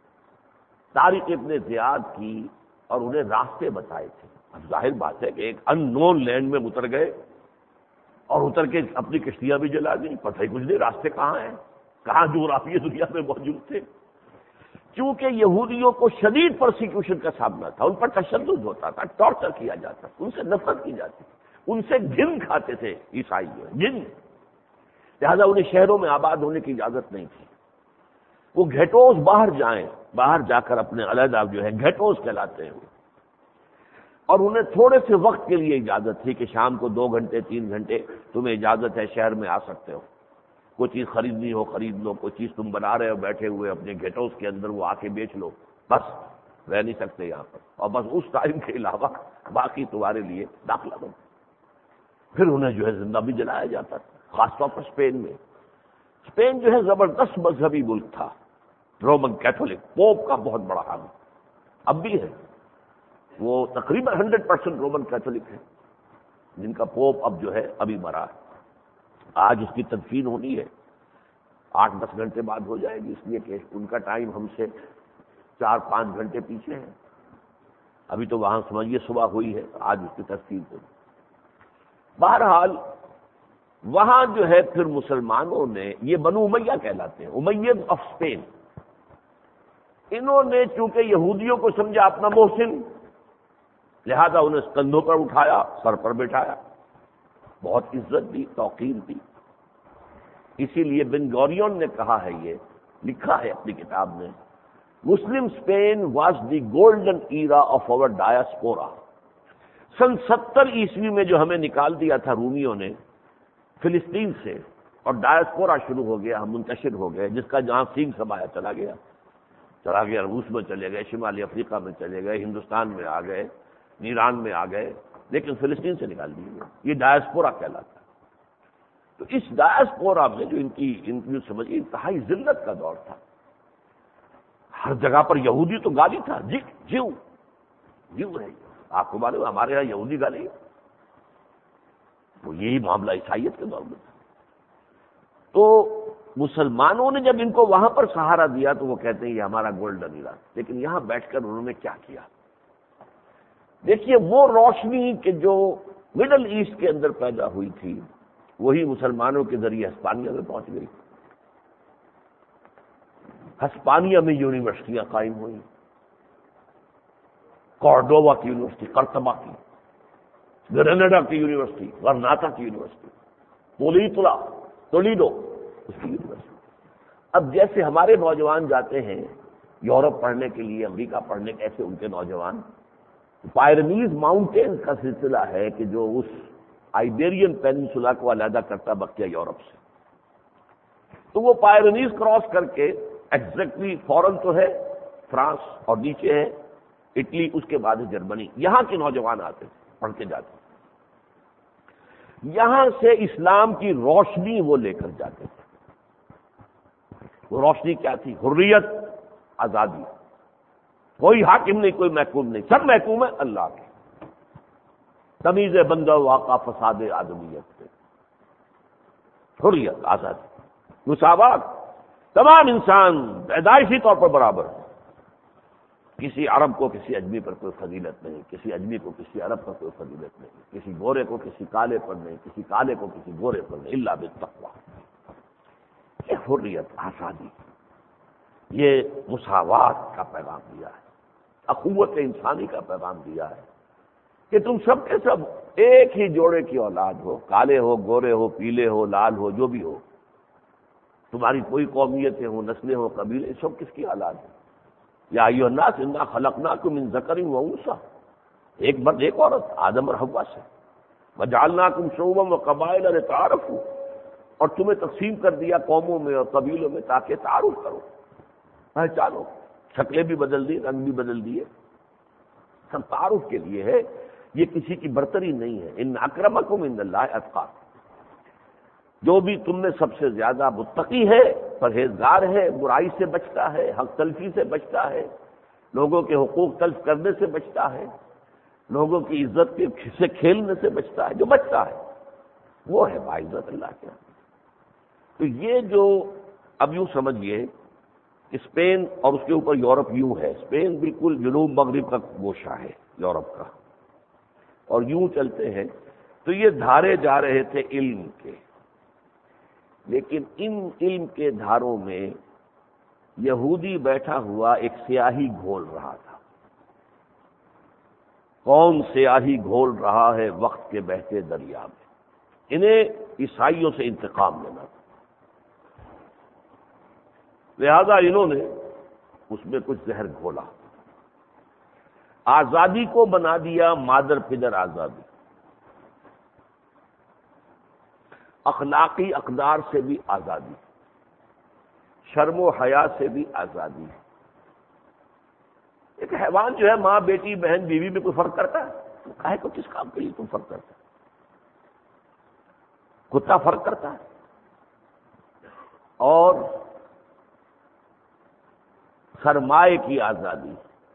طارق ابن زیاد کی اور انہیں راستے بتائے تھے. اب ظاہر بات ہے کہ ایک ان نون لینڈ میں اتر گئے اور اتر کے اپنی کشتیاں بھی جلا دی، پتہ ہی کچھ نہیں راستے کہاں ہیں، کہاں جغرافیہ دنیا میں موجود تھے. چونکہ یہودیوں کو شدید پرسیکیوشن کا سامنا تھا، ان پر تشدد ہوتا تھا، ٹارچر کیا جاتا، ان سے نفرت کی جاتی، ان سے جن کھاتے تھے عیسائی جو ہے جن، لہذا انہیں شہروں میں آباد ہونے کی اجازت نہیں تھی. وہ گھیٹوز باہر جائیں، باہر جا کر اپنے علیحدہ جو ہے گھیٹوز کہلاتے ہیں، اور انہیں تھوڑے سے وقت کے لیے اجازت تھی کہ شام کو 2 گھنٹے 3 گھنٹے تمہیں اجازت ہے شہر میں آ سکتے ہو، کوئی چیز خریدنی ہو خرید لو، کوئی چیز تم بنا رہے ہو بیٹھے ہوئے اپنے گھیٹوز کے اندر وہ آ کے بیچ لو، بس رہ نہیں سکتے یہاں پر، اور بس اس ٹائم کے علاوہ باقی تمہارے لیے داخلہ بند. پھر انہیں جو ہے زندہ بھی جلایا جاتا تھا، خاص طور پر اسپین میں. اسپین جو ہے زبردست مذہبی ملک تھا، رومن کیتھولک، پوپ کا بہت بڑا حامی اب بھی ہے، وہ تقریباً 100% رومن کیتھولک ہے، جن کا پوپ اب جو ہے ابھی مرا ہے. آج اس کی تدفین ہونی ہے، 8-10 گھنٹے بعد ہو جائے گی، اس لیے کہ ان کا ٹائم ہم سے 4-5 گھنٹے پیچھے ہے. ابھی تو وہاں سمجھیے صبح ہوئی ہے، آج اس کی تدفین ہوئی. بہرحال وہاں جو ہے پھر مسلمانوں نے، یہ بنو امیہ کہلاتے ہیں، امیہ آف اسپین، انہوں نے چونکہ یہودیوں کو سمجھا اپنا محسن، لہذا انہیں کندھوں پر اٹھایا، سر پر بٹھایا، بہت عزت دی، توقیر دی. اسی لیے بن گوریون نے کہا ہے، یہ لکھا ہے اپنی کتاب میں، Muslim Spain was the golden era of our diaspora. سن 70 عیسوی میں جو ہمیں نکال دیا تھا رومیوں نے فلسطین سے، اور ڈایاسپورا شروع ہو گیا، ہم منتشر ہو گئے، جس کا جہاں سینگ سمایا چلا گیا، روس میں چلے گئے، شمالی افریقہ میں چلے گئے، ہندوستان میں آ گئے، ایران میں آ گئے، لیکن فلسطین سے نکال دیے گئے. یہ ڈایاسپورا کہلاتا ہے. تو اس ڈایاسپورا میں جو ان کی سمجھیے انتہائی ذلت کا دور تھا، ہر جگہ پر یہودی تو گالی تھا، جیو ہے. آپ کو معلوم ہے ہمارے یہاں یہودی گالی، وہ یہی معاملہ عیسائیت کے دور میں تھا. تو مسلمانوں نے جب ان کو وہاں پر سہارا دیا تو وہ کہتے ہیں یہ ہمارا گولڈن ایرا. لیکن یہاں بیٹھ کر انہوں نے کیا کیا؟ دیکھیے، وہ روشنی کہ جو مڈل ایسٹ کے اندر پیدا ہوئی تھی وہی مسلمانوں کے ذریعے ہسپانیہ میں پہنچ گئی. ہسپانیہ میں یونیورسٹیاں قائم ہوئیں، کارڈووا کی یونیورسٹی، قرطبہ کی، گریناڈا کی یونیورسٹی، غرناطہ کی یونیورسٹی، تولیدو اس کی یونیورسٹی. اب جیسے ہمارے نوجوان جاتے ہیں یورپ پڑھنے کے لیے، امریکہ پڑھنے کے، ایسے ان کے نوجوان پائرنیز ماؤنٹین کا سلسلہ ہے کہ جو اس آئیبیرین پیننسولا کو علیحدہ کرتا بقیہ یورپ سے. تو وہ پائرنیز کراس کر کے ایگزیکٹلی فورن تو ہے فرانس اور نیچے ہے اٹلی، اس کے بعد جرمنی. یہاں کے نوجوان آتے تھے، پڑھ کے جاتے تھے، یہاں سے اسلام کی روشنی وہ لے کر جاتے تھے. وہ روشنی کیا تھی؟ حریت، آزادی، کوئی حاکم نہیں، کوئی محکوم نہیں، سب محکوم ہے اللہ کے. تمیز بندہ واقع فساد آدمیت سے، حریت، آزادی، مساوات، تمام انسان پیدائشی طور پر برابر ہے. کسی عرب کو کسی اجمی پر کوئی فضیلت نہیں، کسی اجمی کو کسی عرب پر کوئی فضیلت نہیں، کسی گورے کو کسی کالے پر نہیں، کسی کالے کو کسی گورے پر نہیں، الا بالتقوی۔ یہ حریت، آزادی، یہ مساوات کا پیغام دیا ہے، اخوت انسانی کا پیغام دیا ہے کہ تم سب کے سب ایک ہی جوڑے کی اولاد ہو، کالے ہو، گورے ہو، پیلے ہو، لال ہو، جو بھی ہو، تمہاری کوئی قومیتیں ہوں، نسلیں ہوں، قبیلے، سب کس کی اولاد ہے؟ یا ایھا الناس انا خلقناکم من ذکر و انثی، ایک مرد ایک عورت، آدم اور حوا سے، وجعلناکم شعوبا وقبائل لتعارفوا، اور تمہیں تقسیم کر دیا قوموں میں اور قبیلوں میں تاکہ تعارف کرو، پہچانو، شکلیں بھی بدل دی، رنگ بھی بدل دیے، سب تعارف کے لیے ہے، یہ کسی کی برتری نہیں ہے۔ ان اکرمکم عند اللہ اتقاکم، جو بھی تم میں سب سے زیادہ متقی ہے، پرہیزگار ہے، برائی سے بچتا ہے، حق تلفی سے بچتا ہے، لوگوں کے حقوق تلف کرنے سے بچتا ہے، لوگوں کی عزت سے کھیلنے سے بچتا ہے، جو بچتا ہے وہ ہے باعزت اللہ کے۔ تو یہ جو اب یوں سمجھیے، اسپین اور اس کے اوپر یورپ یوں ہے، اسپین بالکل جنوب مغرب کا گوشہ ہے یورپ کا، اور یوں چلتے ہیں تو یہ دھارے جا رہے تھے علم کے، لیکن ان علم کے دھاروں میں یہودی بیٹھا ہوا ایک سیاہی گھول رہا تھا۔ کون سیاہی گھول رہا ہے وقت کے بہتے دریا میں؟ انہیں عیسائیوں سے انتقام لینا تھا، لہذا انہوں نے اس میں کچھ زہر گھولا، آزادی کو بنا دیا مادر پدر آزادی، اخلاقی اقدار سے بھی آزادی، شرم و حیا سے بھی آزادی۔ ایک حیوان جو ہے ماں، بیٹی، بہن، بیوی میں کوئی فرق کرتا ہے؟ تو کہے کو کس کام کے لیے تم فرق کرتا ہے؟ کتا فرق کرتا ہے؟ اور سرمائے کی آزادی،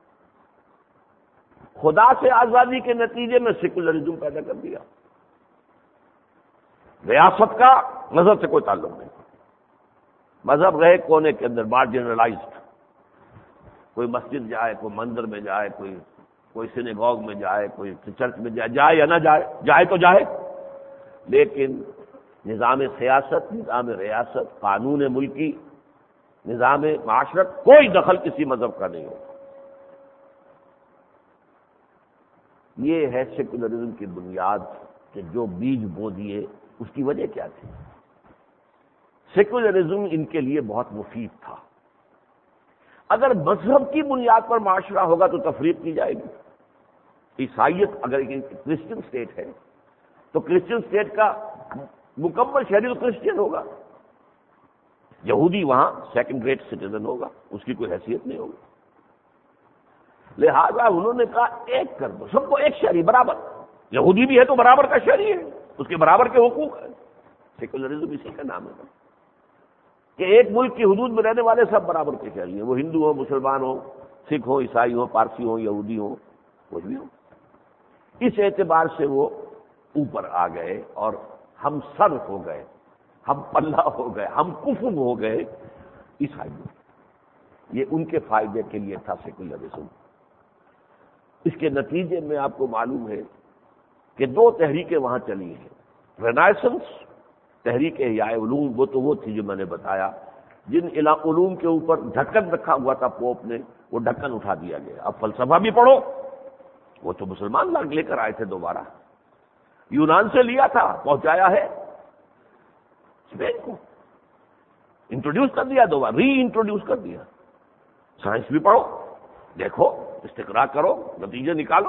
خدا سے آزادی کے نتیجے میں سیکولرزم پیدا کر دیا۔ ریاست کا مذہب سے کوئی تعلق نہیں، مذہب رہے کونے کے اندر، مارجنلائزڈ، کوئی مسجد جائے، کوئی مندر میں جائے، کوئی سینیگوگ میں جائے، کوئی چرچ میں جائے یا نہ جائے، جائے تو جائے، لیکن نظام سیاست، نظام ریاست، قانون ملکی، نظام معاشرت، کوئی دخل کسی مذہب کا نہیں ہوگا۔ یہ ہے سیکولرزم کی بنیاد، کہ جو بیج بو دیے اس کی وجہ کیا تھی؟ سیکولرزم ان کے لیے بہت مفید تھا۔ اگر مذہب کی بنیاد پر معاشرہ ہوگا تو تفریق کی جائے گی۔ عیسائیت اگر ایک کرسچن اسٹیٹ ہے تو کرسچن اسٹیٹ کا مکمل شہری تو کرسچن ہوگا، یہودی وہاں سیکنڈ ریٹ سٹیزن ہوگا، اس کی کوئی حیثیت نہیں ہوگی۔ لہذا انہوں نے کہا ایک کر دو، سب کو ایک شہری برابر، یہودی بھی ہے تو برابر کا شہری ہے، اس کے برابر کے حقوق ہیں۔ سیکولرزم اسی کا نام ہے کہ ایک ملک کی حدود میں رہنے والے سب برابر کے شہری ہیں، وہ ہندو ہو، مسلمان ہو، سکھ ہو، عیسائی ہو، پارسی ہو، یہودی ہو، کچھ بھی ہو۔ اس اعتبار سے وہ اوپر آ گئے اور ہم سر ہو گئے، ہم پلہ ہو گئے، ہم کفر ہو گئے عیسائی۔ یہ ان کے فائدے کے لیے تھا سیکولرزم۔ اس کے نتیجے میں آپ کو معلوم ہے کہ دو تحریکیں وہاں چلی ہیں۔ رینائسنس، تحریک احیاء علوم، وہ تھی جو میں نے بتایا، جن علوم کے اوپر ڈھکن رکھا ہوا تھا پوپ نے، وہ ڈھکن اٹھا دیا گیا۔ اب فلسفہ بھی پڑھو، وہ تو مسلمان لاگ لے کر آئے تھے دوبارہ، یونان سے لیا تھا، پہنچایا ہے اسپین کو، انٹروڈیوس کر دیا دوبارہ، ری انٹروڈیوس کر دیا۔ سائنس بھی پڑھو، دیکھو، استقراء کرو، نتیجے نکالو۔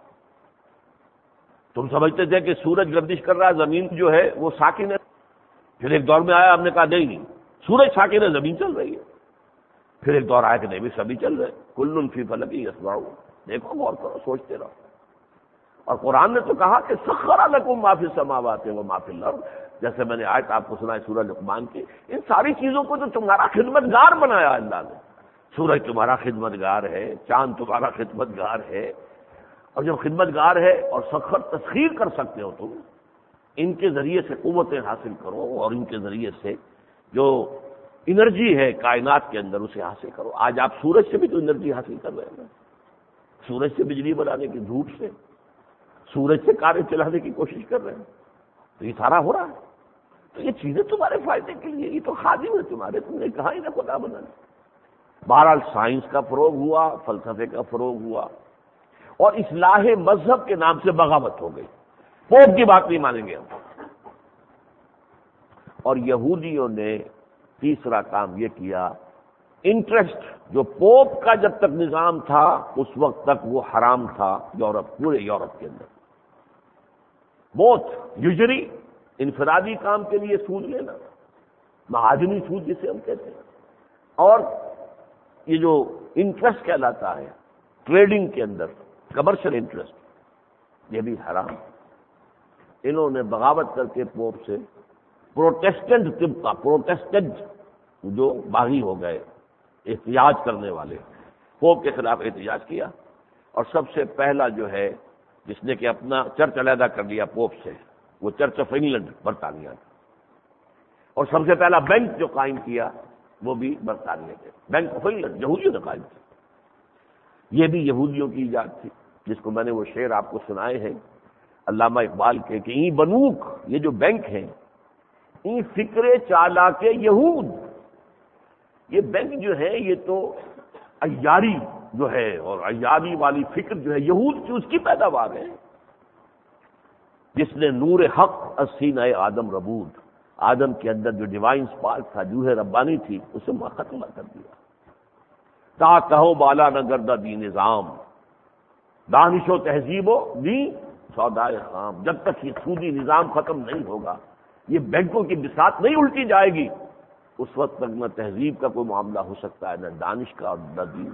تم سمجھتے تھے کہ سورج گردش کر رہا ہے، زمین جو ہے وہ ساکن ہے، پھر ایک دور میں آیا ہم نے کہا نہیں، سورج ساکن ہے، زمین چل رہی ہے، پھر ایک دور آیا کہ نہیں بھی سبھی چل رہے، کل فی فلک یسبحون۔ دیکھو، غور کرو، سوچتے رہو۔ اور قرآن نے تو کہا کہ سخر لکم ما فی السماوات و ما فی الارض، جیسے میں نے آیت آپ کو سنائی سورہ لقمان کی، ان ساری چیزوں کو تو تمہارا خدمتگار بنایا اللہ نے۔ سورج تمہارا خدمتگار ہے، چاند تمہارا خدمتگار ہے، اور جب خدمتگار ہے اور سخر تسخیر کر سکتے ہو تم، ان کے ذریعے سے قوتیں حاصل کرو، اور ان کے ذریعے سے جو انرجی ہے کائنات کے اندر اسے حاصل کرو۔ آج آپ سورج سے بھی تو انرجی حاصل کر رہے ہیں، سورج سے بجلی بنانے کی دھوپ سے، سورج سے کاریں چلانے کی کوشش کر رہے ہیں، تو یہ سارا ہو رہا ہے. تو یہ چیزیں تمہارے فائدے کے لیے، یہ تو خادم ہے تمہارے، تم نے کہا ہی نہ خدا بنانے. بہرحال سائنس کا فروغ ہوا، فلسفے کا فروغ ہوا، اور اصلاح مذہب کے نام سے بغاوت ہو گئی. پوپ کی بات نہیں مانیں گے ہم. اور یہودیوں نے تیسرا کام یہ کیا، انٹرسٹ جو پوپ کا جب تک نظام تھا اس وقت تک وہ حرام تھا یورپ، پورے یورپ کے اندر. بہت یوجری انفرادی کام کے لیے سود لینا، مہاجنی سود جسے ہم کہتے ہیں، اور یہ جو انٹرسٹ کہلاتا ہے ٹریڈنگ کے اندر، کمرشل انٹرسٹ، یہ بھی حرام. انہوں نے بغاوت کر کے پوپ سے پروٹیسٹنٹ طبقہ، پروٹیسٹنٹ جو باغی ہو گئے، احتجاج کرنے والے، پوپ کے خلاف احتجاج کیا. اور سب سے پہلا جو ہے جس نے کہ اپنا چرچ علیحدہ کر لیا پوپ سے، وہ چرچ آف انگلینڈ برطانیہ کا. اور سب سے پہلا بینک جو قائم کیا وہ بھی برطانیہ کے، بینک آف انگلینڈ یہودیوں نے قائم کیا. یہ بھی یہودیوں کی ایجاد تھی، جس کو میں نے وہ شعر آپ کو سنائے ہیں علامہ اقبال کے کہ این بنوک، یہ جو بینک ہیں، این فکر چالاک یہود. یہ بینک جو ہے یہ تو عیاری جو ہے، اور عیاری والی فکر جو ہے یہود کی، اس کی پیداوار ہے. جس نے نور حق از سینہ آدم ربود، آدم کے اندر جو ڈیوائن سپارک تھا، جوہ ربانی تھی، اسے ختم کر دیا. تا کہو بالا نہ گردہ دی نظام، دانش و تہذیب و دی سودائے خام. جب تک یہ سودی نظام ختم نہیں ہوگا، یہ بینکوں کی بساط نہیں الٹی جائے گی، اس وقت تک نہ تہذیب کا کوئی معاملہ ہو سکتا ہے، نہ دانش کا اور نہ دین.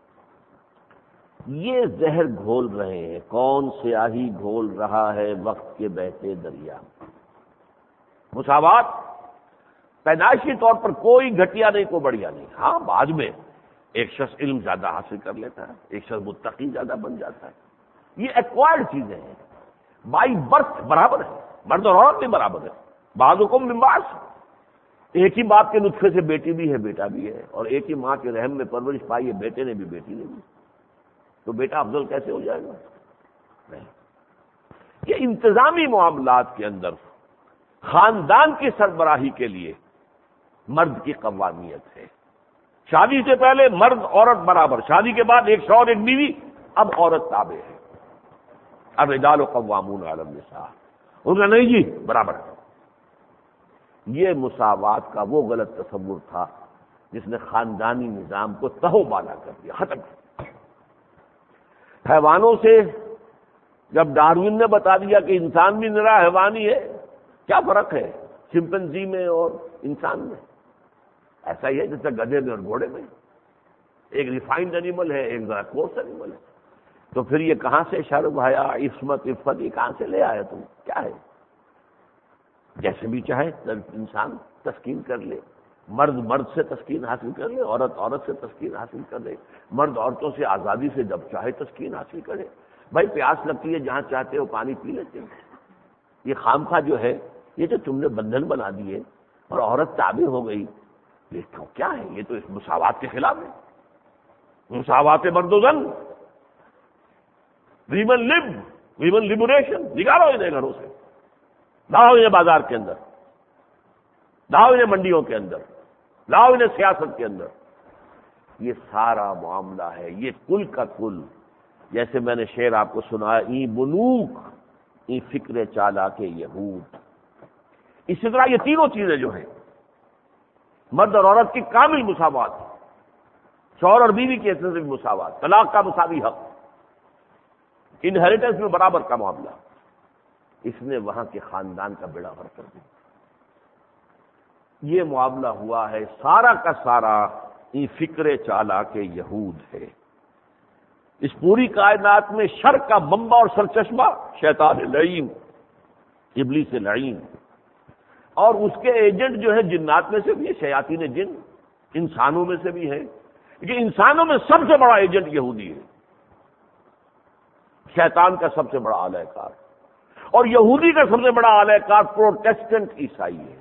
یہ زہر گھول رہے ہیں. کون سیاہی گھول رہا ہے وقت کے بہتے دریا. مساوات پیدائشی طور پر کوئی گھٹیا نہیں، کوئی بڑھیا نہیں. ہاں بعد میں ایک شخص علم زیادہ حاصل کر لیتا ہے، ایک شخص متقی زیادہ بن جاتا ہے، یہ ایکوائرڈ چیزیں ہیں. بائی برتھ برابر ہے، مرد اور عورت بھی برابر ہے. بعضکم من بعض، ایک ہی باپ کے نطفے سے بیٹی بھی ہے، بیٹا بھی ہے، اور ایک ہی ماں کے رحم میں پرورش پائی ہے، بیٹے نے بھی بیٹی نے بھی. تو بیٹا افضل کیسے ہو جائے گا؟ نہیں. یہ انتظامی معاملات کے اندر خاندان کی سربراہی کے لیے مرد کی قوامیت ہے. شادی سے پہلے مرد عورت برابر، شادی کے بعد ایک شوہر ایک بیوی، اب عورت تابع ہے. الرجال قوامون علی النساء، ان کا نہیں جی برابر ہے. یہ مساوات کا وہ غلط تصور تھا جس نے خاندانی نظام کو تہو بالا کر دیا، ختم کر دیا. حیوانوں سے جب ڈاروین نے بتا دیا کہ انسان بھی نرا حیوانی ہے، کیا فرق ہے چمپینزی میں اور انسان میں؟ ایسا ہی ہے جیسے گدھے میں اور گھوڑے میں، ایک ریفائنڈ اینیمل ہے، ایک ذرا کورس اینیمل ہے. تو پھر یہ کہاں سے شرم حیا عصمت عفت یہ کہاں سے لے آیا تم؟ کیا ہے؟ جیسے بھی چاہے انسان تسکین کر لے، مرد مرد سے تسکین حاصل کر لے، عورت عورت سے تسکین حاصل کر لے، مرد عورتوں سے آزادی سے جب چاہے تسکین حاصل کرے. بھائی پیاس لگتی ہے، جہاں چاہتے ہو پانی پی لیتے ہیں. یہ خامخواہ جو ہے، یہ جو تم نے بندھن بنا دیے اور عورت تابع ہو گئی، یہ کیا ہے؟ یہ تو اس مساوات کے خلاف ہے. مساوات مرد و زن، ویمن لب، ویمن لبریشن. نکالو انہیں گھروں سے، لاؤ انہیں بازار کے اندر، لاؤ انہیں منڈیوں کے اندر، لاؤ انہیں سیاست کے اندر. یہ سارا معاملہ ہے، یہ کل کا کل. جیسے میں نے شعر آپ کو سنایا، ای بنوک ای فکر چالاک یہود. اسی طرح یہ تینوں چیزیں جو ہیں، مرد اور عورت کی کامل مساوات، شوہر اور بیوی کی حیثیت سے بھی مساوات، طلاق کا مساوی حق، انہیریٹنس میں برابر کا معاملہ، اس نے وہاں کے خاندان کا بیڑا غرق کر دیا. یہ معاملہ ہوا ہے سارا کا سارا یہ فکر چالاک یہود ہے. اس پوری کائنات میں شر کا منبع اور سرچشمہ شیطان لعین، ابلیس لعین، اور اس کے ایجنٹ جو ہے جنات میں سے بھی ہے، شیاطین جن، انسانوں میں سے بھی ہے. لیکن انسانوں میں سب سے بڑا ایجنٹ یہودی ہے، شیطان کا سب سے بڑا اعلی کار. اور یہودی کا سب سے بڑا اعلی کار پروٹیسٹنٹ عیسائی ہے.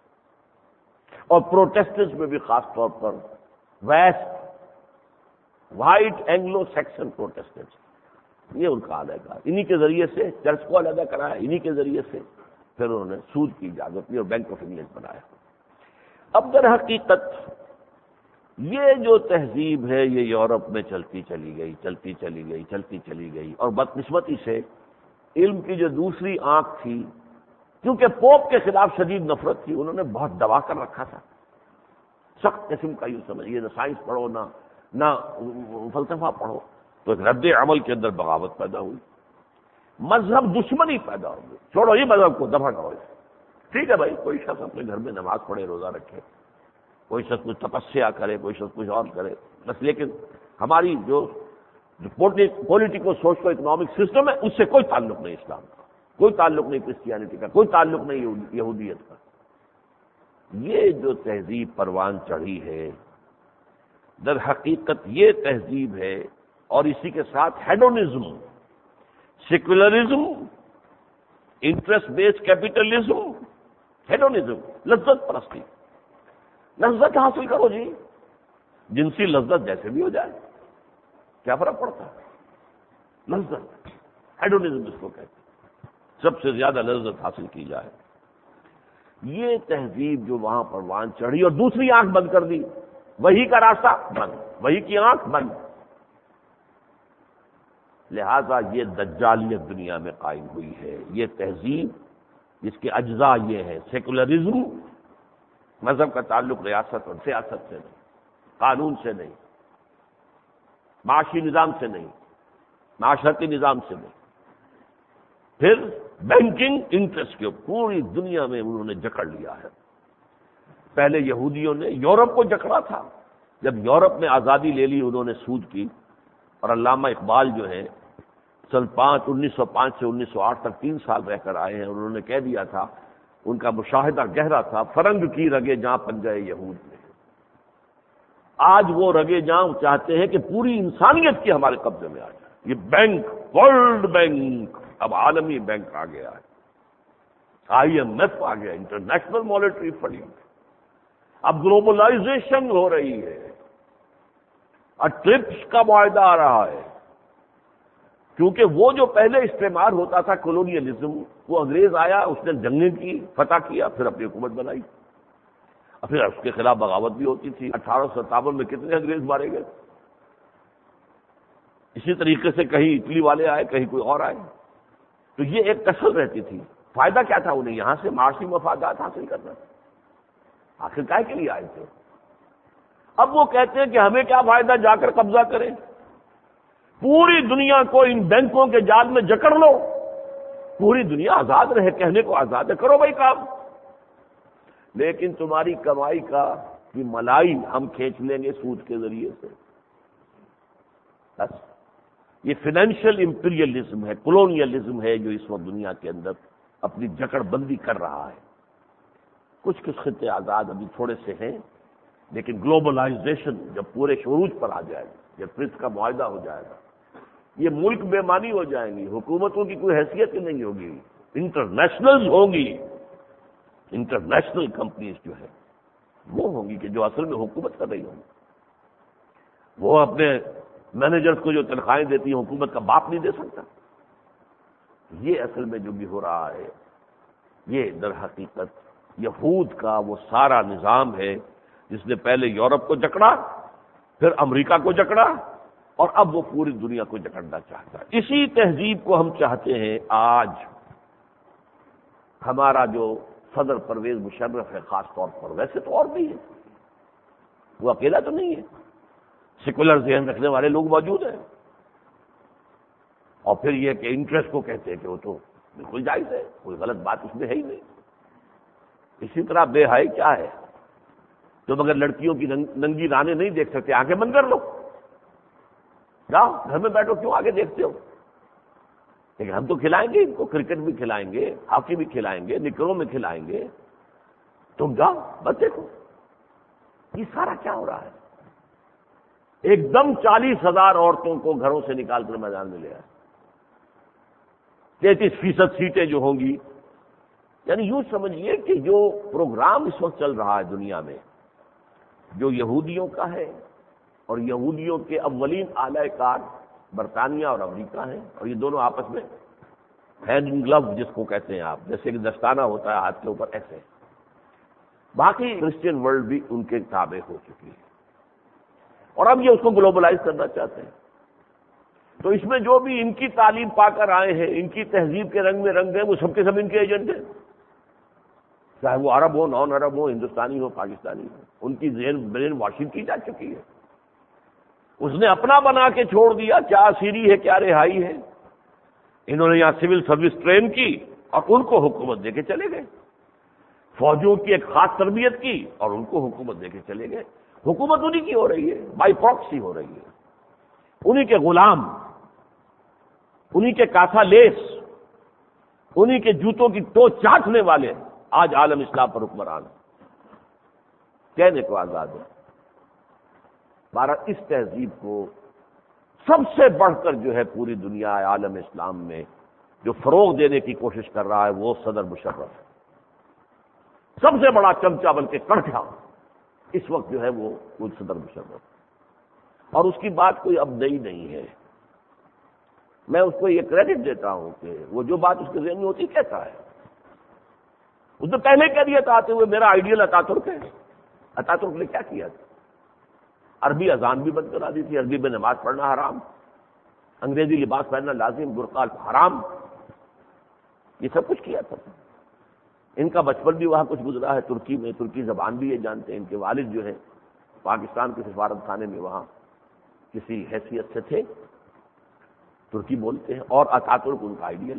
اور پروٹیسٹنٹس میں بھی خاص طور پر west white Anglo Saxon Protestants, یہ ان کا علیحدہ، انہی کے ذریعے سے چرچ کو علیحدہ کرایا، انہی کے ذریعے سے پھر انہوں نے سود کی اجازت دی اور بینک آف انگلینڈ بنایا۔ اب در حقیقت یہ جو تہذیب ہے یہ یورپ میں چلتی چلی گئی اور بدقسمتی سے علم کی جو دوسری آنکھ تھی، کیونکہ پوپ کے خلاف شدید نفرت تھی، انہوں نے بہت دبا کر رکھا تھا، سخت قسم کا، یوں سمجھیے نہ سائنس پڑھو نہ فلسفہ پڑھو، تو ایک رد عمل کے اندر بغاوت پیدا ہوئی، مذہب دشمنی پیدا ہو گئی، چھوڑو یہ مذہب کو، دفع کرو، ٹھیک ہے بھائی، کوئی شخص اپنے گھر میں نماز پڑھے، روزہ رکھے، کوئی شخص کچھ تپسیا کرے، کوئی شخص کچھ اور کرے، بس لیکن ہماری جو پولیٹیکل سوشل اکنامک سسٹم ہے اس سے کوئی تعلق نہیں اسلام کا، کوئی تعلق نہیں کرسچینٹی کا، کوئی تعلق نہیں یہودیت کا۔ یہ جو تہذیب پروان چڑھی ہے در حقیقت یہ تہذیب ہے، اور اسی کے ساتھ hedonism, secularism, interest based capitalism, hedonism, لذت پرستی، لذت حاصل کرو جی، جنسی لذت جیسے بھی ہو جائے، کیا فرق پڑتا ہے، لذت، ہیڈونزم اس کو کہتے ہیں، سب سے زیادہ لذت حاصل کی جائے۔ یہ تہذیب جو وہاں پر وہاں چڑھی اور دوسری آنکھ بند کر دی، وہی کا راستہ بند، وہی کی آنکھ بند، لہذا یہ دجالیت دنیا میں قائم ہوئی ہے۔ یہ تہذیب جس کے اجزاء یہ ہیں، سیکولرزم، مذہب کا تعلق ریاست اور سیاست سے نہیں، قانون سے نہیں، معاشی نظام سے نہیں، معاشرتی نظام سے نہیں، پھر بینکنگ انٹرسٹ کے پوری دنیا میں انہوں نے جکڑ لیا ہے۔ پہلے یہودیوں نے یورپ کو جکڑا تھا، جب یورپ میں آزادی لے لی انہوں نے سود کی، اور علامہ اقبال جو ہے سن 1905 سے 1908 تک 3 سال رہ کر آئے ہیں، انہوں نے کہہ دیا تھا، ان کا مشاہدہ گہرا تھا، فرنگ کی رگے جاں پنجہ یہود میں۔ آج وہ رگے جاں چاہتے ہیں کہ پوری انسانیت کی ہمارے قبضے میں آ جائے۔ یہ بینک، ورلڈ بینک، اب عالمی بینک آ گیا ہے، IMF آ گیا، انٹرنیشنل مانیٹری فنڈ، اب گلوبلائزیشن ہو رہی ہے، اور ٹرپس کا معاہدہ آ رہا ہے، کیونکہ وہ جو پہلے استعمار ہوتا تھا کولونیلزم، وہ انگریز آیا، اس نے جنگیں کی، فتح کیا، پھر اپنی حکومت بنائی، اور پھر اس کے خلاف بغاوت بھی ہوتی تھی۔ 1857 میں کتنے انگریز مارے گئے، اسی طریقے سے کہیں اٹلی والے آئے، کہیں کوئی اور آئے، تو یہ ایک کسل رہتی تھی۔ فائدہ کیا تھا انہیں؟ یہاں سے معاشی مفادات حاصل کرنا، آخر کائے کے لیے آئے تھے؟ اب وہ کہتے ہیں کہ ہمیں کیا فائدہ، جا کر قبضہ کریں، پوری دنیا کو ان بینکوں کے جال میں جکڑ لو، پوری دنیا آزاد رہے، کہنے کو آزاد ہے، کرو بھائی کام، لیکن تمہاری کمائی کا کی ملائی ہم کھینچ لیں گے سود کے ذریعے سے۔ بس یہ فائنینشیل امپیریلزم ہے، کولونیلزم ہے، جو اس وقت دنیا کے اندر اپنی جکڑ بندی کر رہا ہے۔ کچھ خطے آزاد ابھی تھوڑے سے ہیں، لیکن گلوبلائزیشن جب پورے شعور پر آ جائے گا، جب ٹرپس کا معاہدہ ہو جائے گا، یہ ملک بے معنی ہو جائیں گی، حکومتوں کی کوئی حیثیت ہی نہیں ہوگی، انٹرنیشنل ہوں گی، انٹرنیشنل کمپنیز جو ہے وہ ہوں گی کہ جو اصل میں حکومت کر رہی ہوں گی، وہ اپنے مینیجرز کو جو تنخواہیں دیتی ہیں حکومت کا باپ نہیں دے سکتا۔ یہ اصل میں جو بھی ہو رہا ہے، یہ در حقیقت یہود کا وہ سارا نظام ہے جس نے پہلے یورپ کو جکڑا، پھر امریکہ کو جکڑا، اور اب وہ پوری دنیا کو جکڑنا چاہتا ہے۔ اسی تہذیب کو ہم چاہتے ہیں آج ہمارا جو صدر پرویز مشرف ہے خاص طور پر، ویسے تو اور بھی ہے، وہ اکیلا تو نہیں ہے، سیکولر ذہن رکھنے والے لوگ موجود ہیں، اور پھر یہ کہ انٹرسٹ کو کہتے ہیں کہ وہ تو بالکل جائز ہے، کوئی غلط بات اس میں ہے ہی نہیں۔ اسی طرح بے حیائی کیا ہے، تم اگر لڑکیوں کی ننگی رانے نہیں دیکھ سکتے، آنکھیں بند کر لو، جاؤ گھر میں بیٹھو، کیوں آگے دیکھتے ہو؟ لیکن ہم تو کھلائیں گے ان کو، کرکٹ بھی کھلائیں گے، ہاکی بھی کھلائیں گے، نکروں میں کھلائیں گے، تم جاؤ بس دیکھو۔ یہ سارا کیا ہو رہا ہے؟ ایک دم 40,000 عورتوں کو گھروں سے نکال کر میدان میں لے آئے، 33% سیٹیں جو ہوں گی، یعنی یوں سمجھیے کہ جو پروگرام اس وقت چل رہا ہے دنیا میں، جو یہودیوں کا ہے اور یہودیوں کے اولین اعلی کار برطانیہ اور امریکہ ہیں، اور یہ دونوں آپس میں ہینڈ ان گلو جس کو کہتے ہیں آپ، جیسے کہ دستانہ ہوتا ہے ہاتھ کے اوپر، ایسے باقی کرسچین ورلڈ بھی ان کے تابع ہو چکی ہے، اور اب یہ اس کو گلوبلائز کرنا چاہتے ہیں۔ تو اس میں جو بھی ان کی تعلیم پا کر آئے ہیں، ان کی تہذیب کے رنگ میں رنگ ہیں، وہ سب کے سب ان کے ایجنٹ ہیں، چاہے وہ عرب ہو، نان عرب ہو، ہندوستانی ہو، پاکستانی ہو، ان کی برین واشنگ کی جا چکی ہے۔ اس نے اپنا بنا کے چھوڑ دیا، کیا اسیری ہے کیا رہائی ہے۔ انہوں نے یہاں سول سروس ٹرین کی اور ان کو حکومت دے کے چلے گئے، فوجیوں کی ایک خاص تربیت کی اور ان کو حکومت دے کے چلے گئے۔ حکومت انہی کی ہو رہی ہے، بائی پراکسی ہو رہی ہے، انہی کے غلام، انہی کے کاسا لیس، انہی کے جوتوں کی ٹو چاٹنے والے آج عالم اسلام پر حکمران، کہنے کو آزاد ہے۔ بہرحال اس تہذیب کو سب سے بڑھ کر جو ہے پوری دنیا عالم اسلام میں جو فروغ دینے کی کوشش کر رہا ہے وہ صدر مشرف ہے، سب سے بڑا چمچہ بلکہ کڑکھا اس وقت جو ہے وہ صدر مشرف، اور اس کی بات کوئی اب نئی نہیں ہے۔ میں اس کو یہ کریڈٹ دیتا ہوں کہ وہ جو بات اس کے ذہن میں ہوتی کہتا ہے، اس نے پہلے کہہ دیا تھا آتے ہوئے میرا آئیڈیل اتاترک ہے۔ اتاترک نے کیا کیا تھا؟ عربی اذان بھی بند کرا دی تھی، عربی میں نماز پڑھنا حرام، انگریزی لباس پہننا لازم، برقع حرام، یہ سب کچھ کیا تھا۔ ان کا بچپن بھی وہاں کچھ گزرا ہے ترکی میں، ترکی زبان بھی یہ جانتے ہیں، ان کے والد جو ہیں پاکستان کے سفارت خانے میں وہاں کسی حیثیت سے تھے، ترکی بولتے ہیں، اور اتاترک ان کا آئیڈیل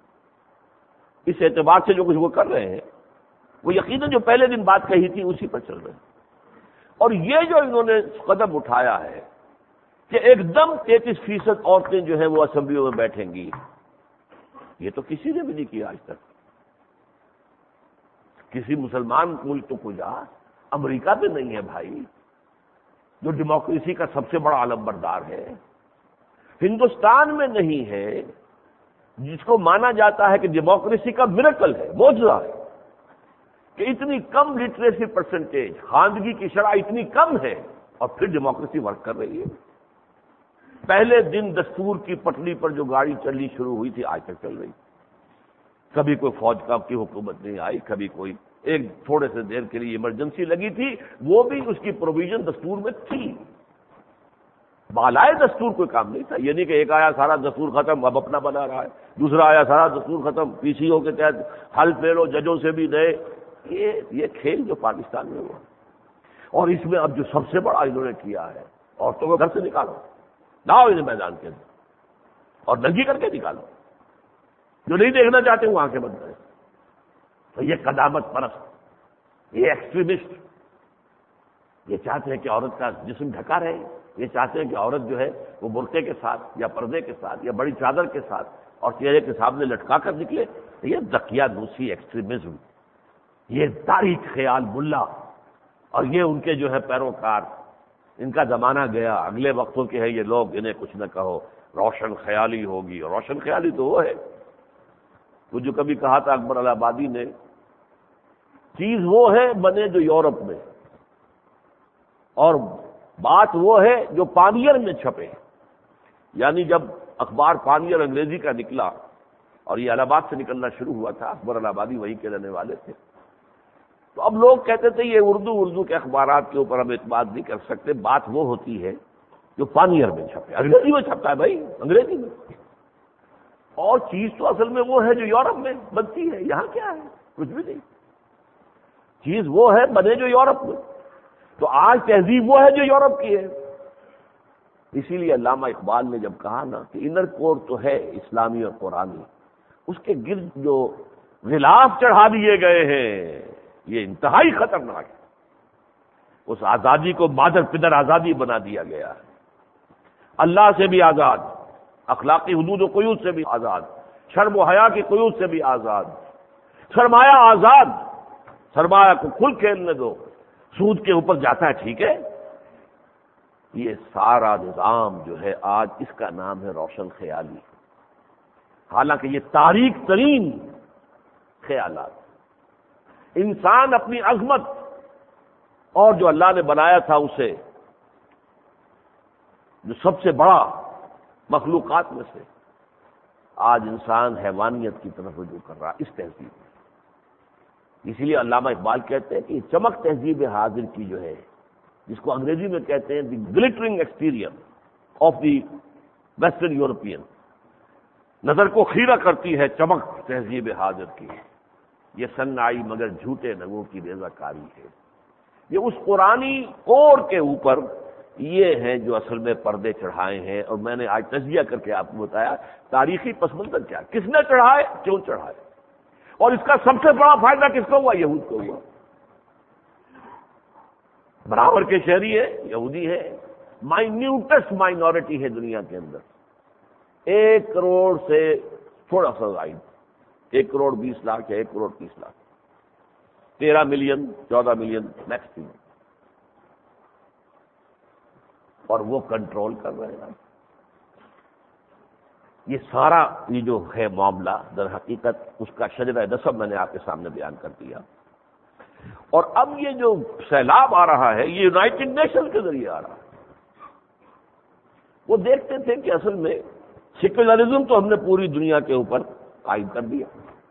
ہے۔ اس اعتبار سے جو کچھ وہ کر رہے ہیں وہ یقیناً جو پہلے دن بات کہی تھی اسی پر چل رہے ہیں، اور یہ جو انہوں نے قدم اٹھایا ہے کہ ایک دم 33% عورتیں جو ہیں وہ اسمبلیوں میں بیٹھیں گی، یہ تو کسی نے بھی نہیں کیا آج تک۔ کسی مسلمان ملک تو کجا، امریکہ میں نہیں ہے بھائی، جو ڈیموکریسی کا سب سے بڑا علم بردار ہے، ہندوستان میں نہیں ہے جس کو مانا جاتا ہے کہ ڈیموکریسی کا میریکل ہے، معجزہ ہے، کہ اتنی کم لٹریسی پرسنٹیج، خواندگی کی شرح اتنی کم ہے اور پھر ڈیموکریسی ورک کر رہی ہے۔ پہلے دن دستور کی پٹری پر جو گاڑی چلنی شروع ہوئی تھی آج تک چل رہی، کبھی کوئی فوج کی حکومت نہیں آئی، کبھی کوئی، ایک تھوڑے سے دیر کے لیے ایمرجنسی لگی تھی، وہ بھی اس کی پروویژن دستور میں تھی، بالائے دستور کوئی کام نہیں تھا۔ یہ نہیں کہ ایک آیا سارا دستور ختم اب اپنا بنا رہا ہے، دوسرا آیا سارا دستور ختم، پی سی او کے تحت حلف لے لو، ججوں سے بھی نئے، یہ کھیل جو پاکستان میں ہوا۔ اور اس میں اب جو سب سے بڑا انہوں نے کیا ہے، عورتوں کو گھر سے نکالو، لاؤ انہیں میدان کے اندر اور ننگی کر کے نکالو، جو نہیں دیکھنا چاہتے وہ آنکھیں بند کریں۔ تو یہ قدامت پرست، یہ ایکسٹریمسٹ، یہ چاہتے ہیں کہ عورت کا جسم ڈھکا رہے، یہ چاہتے ہیں کہ عورت جو ہے وہ برقعے کے ساتھ یا پردے کے ساتھ یا بڑی چادر کے ساتھ اور چہرے کے سامنے لٹکا کر نکلے۔ یہ دقیانوسی ایکسٹریمزم، یہ تاریخ خیال ملا، اور یہ ان کے جو ہے پیروکار، ان کا زمانہ گیا، اگلے وقتوں کے ہیں یہ لوگ، انہیں کچھ نہ کہو، روشن خیالی ہوگی۔ اور روشن خیالی تو وہ ہے وہ جو کبھی کہا تھا اکبر الہٰبادی نے، چیز وہ ہے بنے جو یورپ میں، اور بات وہ ہے جو پانیئر میں چھپے۔ یعنی جب اخبار پانیئر انگریزی کا نکلا اور یہ الہ آباد سے نکلنا شروع ہوا تھا، اکبر الہٰبادی وہیں کے رہنے والے تھے، تو اب لوگ کہتے تھے یہ اردو کے اخبارات کے اوپر ہم اعتماد نہیں کر سکتے، بات وہ ہوتی ہے جو پانیئر میں چھپے، انگریزی میں چھپتا ہے بھائی، انگریزی میں، اور چیز تو اصل میں وہ ہے جو یورپ میں بنتی ہے، یہاں کیا ہے؟ کچھ بھی نہیں، چیز وہ ہے بنے جو یورپ میں۔ تو آج تہذیب وہ ہے جو یورپ کی ہے۔ اسی لیے علامہ اقبال نے جب کہا نا کہ انر کور تو ہے اسلامی اور قرآنی، اس کے گرد جو غلاف چڑھا دیے گئے ہیں یہ انتہائی خطرناک ہے۔ اس آزادی کو مادر پدر آزادی بنا دیا گیا ہے، اللہ سے بھی آزاد، اخلاقی حدود و قیود سے بھی آزاد، شرم و حیا کی قیود سے بھی آزاد، سرمایہ آزاد، سرمایہ کو کھل کھیلنے دو، سود کے اوپر جاتا ہے ٹھیک ہے۔ یہ سارا نظام جو ہے آج اس کا نام ہے روشن خیالی، حالانکہ یہ تاریک ترین خیالات، انسان اپنی عظمت اور جو اللہ نے بنایا تھا اسے جو سب سے بڑا مخلوقات میں سے، آج انسان حیوانیت کی طرف رجوع کر رہا اس تہذیب میں۔ اسی لیے علامہ اقبال کہتے ہیں کہ چمک تہذیب حاضر کی جو ہے، جس کو انگریزی میں کہتے ہیں the glittering exterior of the western European, نظر کو خیرہ کرتی ہے چمک تہذیب حاضر کی، یہ سن آئی مگر جھوٹے نگوں کی ریزہ کاری ہے۔ یہ اس قرآنی کور کے اوپر یہ ہیں جو اصل میں پردے چڑھائے ہیں، اور میں نے آج تجزیہ کر کے آپ کو بتایا تاریخی پس منظر کیا، کس نے چڑھائے، کیوں چڑھائے، اور اس کا سب سے بڑا فائدہ کس کو ہوا؟ یہود کو ہوا۔ برابر کے شہری ہے، یہودی ہے، مائنیوٹسٹ مائنورٹی ہے دنیا کے اندر، 1 کروڑ سے تھوڑا سا زائد، 1 کروڑ 20 لاکھ یا 1 crore 30 lakh, 13 million 14 million maximum, اور وہ کنٹرول کر رہے ہیں۔ یہ سارا یہ جو ہے معاملہ در حقیقت اس کا شجرہ نسب میں نے آپ کے سامنے بیان کر دیا، اور اب یہ جو سیلاب آ رہا ہے یہ یونائٹڈ نیشن کے ذریعے آ رہا ہے۔ وہ دیکھتے تھے کہ اصل میں سیکولرزم تو ہم نے پوری دنیا کے اوپر قائم کر دیا،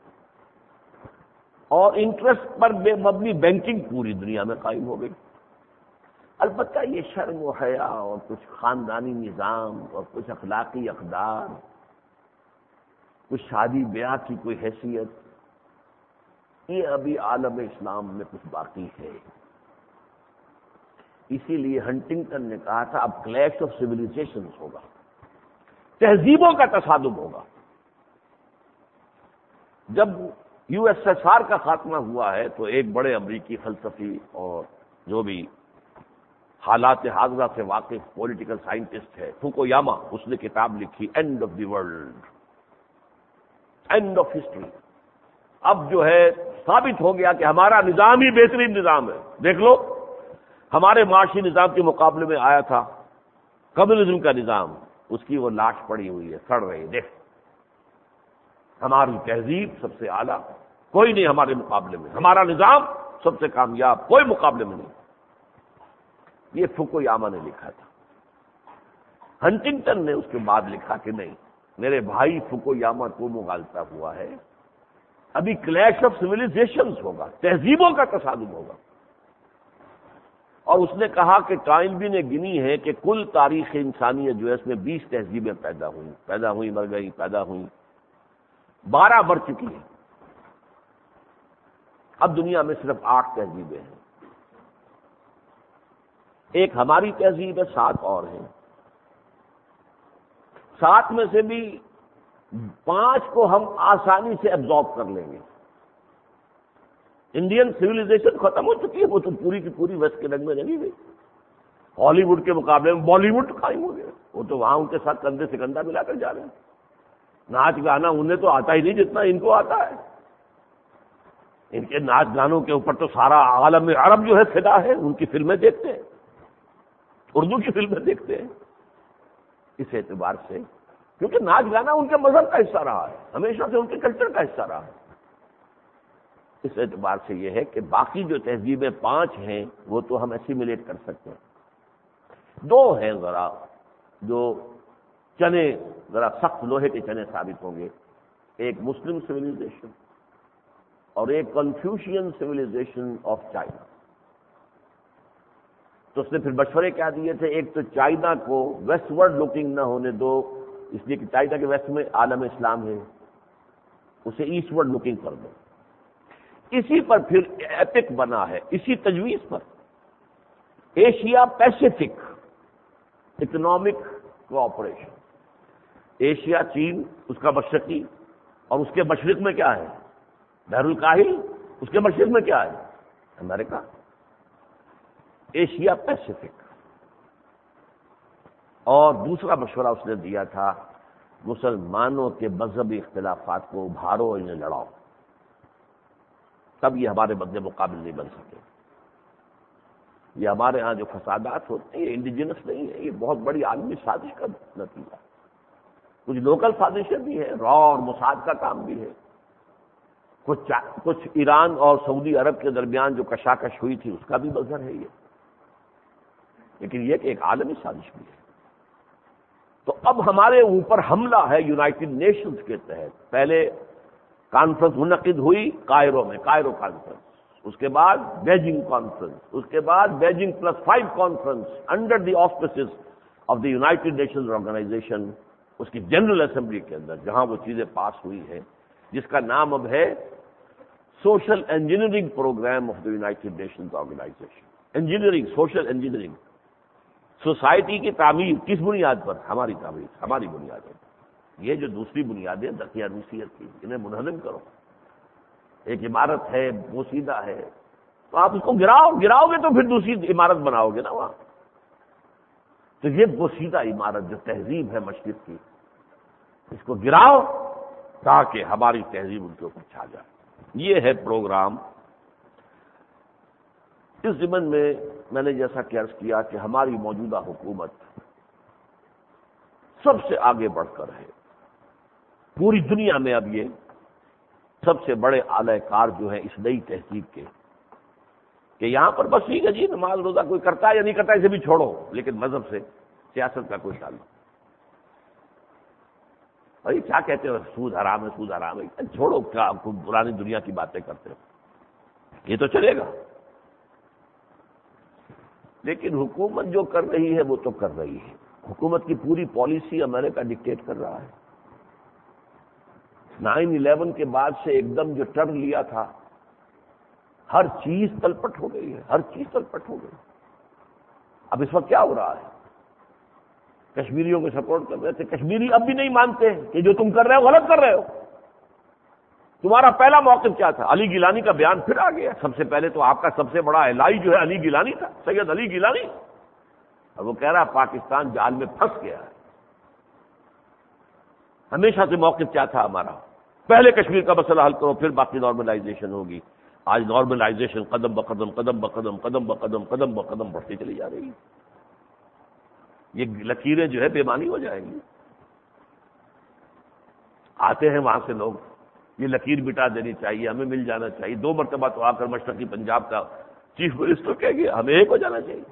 اور انٹرسٹ پر بے مبنی بینکنگ پوری دنیا میں قائم ہو گئی۔ البتہ یہ شرم و حیا اور کچھ خاندانی نظام اور کچھ اخلاقی اقدار، کچھ شادی بیاہ کی کوئی حیثیت، یہ ابھی عالم اسلام میں کچھ باقی ہے۔ اسی لیے ہنٹنگٹن نے کہا تھا اب کلیش آف سیویلائزیشنز ہوگا، تہذیبوں کا تصادم ہوگا۔ جب یو ایس ایس آر کا خاتمہ ہوا ہے تو ایک بڑے امریکی فلسفی اور جو بھی حالات حاضرہ سے واقف پولیٹیکل سائنٹسٹ ہے فوکویاما، اس نے کتاب لکھی end of the world, end of history. اب جو ہے ثابت ہو گیا کہ ہمارا نظام ہی بہترین نظام ہے۔ دیکھ لو ہمارے معاشی نظام کے مقابلے میں آیا تھا کمیونزم کا نظام، اس کی وہ لاش پڑی ہوئی ہے، سڑ رہی ہے، دیکھ ہماری تہذیب سب سے اعلیٰ، کوئی نہیں ہمارے مقابلے میں، ہمارا نظام سب سے کامیاب، کوئی مقابلے میں نہیں۔ یہ فوکویاما نے لکھا تھا۔ ہنٹنگٹن نے اس کے بعد لکھا کہ نہیں، میرے بھائی فوکویاما کو مغالطہ ہوا ہے، ابھی کلیش آف سیویلائزیشنز ہوگا، تہذیبوں کا تصادم ہوگا۔ اور اس نے کہا کہ ٹائنبی نے گنی ہے کہ کل تاریخ انسانیت جو ہے اس میں 20 تہذیبیں پیدا ہوئی مر گئی، پیدا ہوئی، 12 مر چکی ہیں، اب دنیا میں صرف 8 تہذیبیں ہیں۔ ایک ہماری تہذیب ہے، 7 اور ہیں، 7 میں سے بھی 5 کو ہم آسانی سے ایبزارب کر لیں گے۔ انڈین سیویلائزیشن ختم ہو چکی ہے، وہ تو پوری کی پوری ویسٹ کے رنگ میں لگی گئی۔ ہالی ووڈ کے مقابلے میں بالی ووڈ قائم ہو گیا، وہ تو وہاں ان کے ساتھ کندھے سے کندھا ملا کر جا رہے ہیں۔ ناچ گانا انہیں تو آتا ہی نہیں جتنا ان کو آتا ہے۔ ان کے ناچ گانوں کے اوپر تو سارا عالم عرب جو ہے فدا ہے، ان کی فلمیں دیکھتے ہیں، اردو کی فلمیں دیکھتے ہیں۔ اس اعتبار سے کیونکہ ناچ گانا ان کے مذہب کا حصہ رہا ہے، ہمیشہ سے ان کے کلچر کا حصہ رہا ہے۔ اس اعتبار سے یہ ہے کہ باقی جو تہذیبیں 5 ہیں وہ تو ہم ایسیمیلیٹ کر سکتے ہیں۔ 2 ہیں ذرا جو چنے ذرا سخت لوہے کے چنے ثابت ہوں گے، ایک مسلم سیویلائزیشن اور ایک کنفیوشین سیویلائزیشن آف چائنا۔ تو اس نے پھر مشورے کیا دیے تھے، ایک تو چائنا کو ویسٹ ورڈ لوکنگ نہ ہونے دو، اس لیے کہ چائنا کے ویسٹ میں عالم اسلام ہے، اسے ایسٹ ورڈ لوکنگ کر دو۔ اسی پر پھر ایپک بنا ہے، اسی تجویز پر Asia Pacific economic cooperation. Asia چین، اس کا مشرقی، اور اس کے مشرق میں کیا ہے بحر الکاہل، اس کے مشرق میں کیا ہے امریکہ۔ Asia Pacific. اور دوسرا مشورہ اس نے دیا تھا مسلمانوں کے مذہبی اختلافات کو ابھارو اور انہیں لڑاؤ، تب یہ ہمارے مد مقابل نہیں بن سکے۔ یہ ہمارے ہاں جو فسادات ہوتے ہیں یہ انڈیجنس نہیں ہے، یہ بہت بڑی عالمی سازش کا نتیجہ ہے۔ کچھ لوکل سازشیں بھی ہیں، را اور موساد کا کام بھی ہے، کچھ ایران اور سعودی عرب کے درمیان جو کشاکش ہوئی تھی اس کا بھی مظہر ہے یہ، لیکن یہ کہ ایک عالمی سازش بھی ہے۔ تو اب ہمارے اوپر حملہ ہے یونائٹڈ نیشنز کے تحت. پہلے کانفرنس منعقد ہوئی کائرو میں، کائرو کانفرنس، اس کے بعد بیجنگ کانفرنس، اس کے بعد Beijing +5 conference under the auspices of the United Nations organisation, اس کی جنرل اسمبلی کے اندر جہاں وہ چیزیں پاس ہوئی ہیں، جس کا نام اب ہے social engineering programme of the United Nations organisation. Engineering, social engineering, society کی تعمیر کس بنیاد پر؟ ہماری تعمیر، ہماری بنیاد پر. یہ جو دوسری بنیادیں دقیانوسیت کی، انہیں منہدم کرو. ایک عمارت ہے وہ سیدھا ہے تو آپ اس کو گراؤ گے تو پھر دوسری عمارت بناؤ گے نا وہاں. تو یہ وہ سیدھا عمارت جو تہذیب ہے مشرق کی، اس کو گراؤ تاکہ ہماری تہذیب ان کے اوپر چھا جائے. یہ ہے پروگرام. اس ضمن میں نے جیسا کہ عرض کیا کہ ہماری موجودہ حکومت سب سے آگے بڑھ کر ہے. پوری دنیا میں اب یہ سب سے بڑے اعلی کار جو ہیں اس نئی تہذیب کے، کہ یہاں پر بس ٹھیک ہے جی نماز روزہ کوئی کرتا ہے یا نہیں کرتا اسے بھی چھوڑو، لیکن مذہب سے سیاست کا کوئی تعلق. بھائی کیا کہتے ہو سود حرام ہے، سود حرام ہے، چھوڑو، کیا پرانی دنیا کی باتیں کرتے ہو، یہ تو چلے گا. لیکن حکومت جو کر رہی ہے وہ تو کر رہی ہے. حکومت کی پوری پالیسی امریکہ ڈکٹیٹ کر رہا ہے. 9/11 کے بعد سے ایک دم جو ٹرن لیا تھا، ہر چیز تلپٹ ہو گئی ہے، ہر چیز تلپٹ ہو گئی. اب اس وقت کیا ہو رہا ہے؟ کشمیریوں کو سپورٹ کر رہے تھے، کشمیری اب بھی نہیں مانتے کہ جو تم کر رہے ہو غلط کر رہے ہو. تمہارا پہلا موقف کیا تھا؟ علی گیلانی کا بیان پھر آ گیا. سب سے پہلے تو آپ کا سب سے بڑا الہی جو ہے علی گیلانی تھا، سید علی گیلانی. اور وہ کہہ رہا پاکستان جال میں پھنس گیا ہے. ہمیشہ سے موقف کیا تھا ہمارا؟ پہلے کشمیر کا مسئلہ حل کرو، پھر باقی نارملائزیشن ہوگی. آج نارملائزیشن قدم بقدم قدم بقدم قدم بقدم قدم بقدم بڑھتی چلی جا رہی ہے. یہ لکیریں جو ہے بےمانی ہو جائیں گی. آتے ہیں وہاں سے لوگ، یہ لکیر مٹا دینی چاہیے، ہمیں مل جانا چاہیے. 2 مرتبہ تو آ کر مشرقی پنجاب کا چیف منسٹر کہہ گیا ہمیں ایک ہو جانا چاہیے.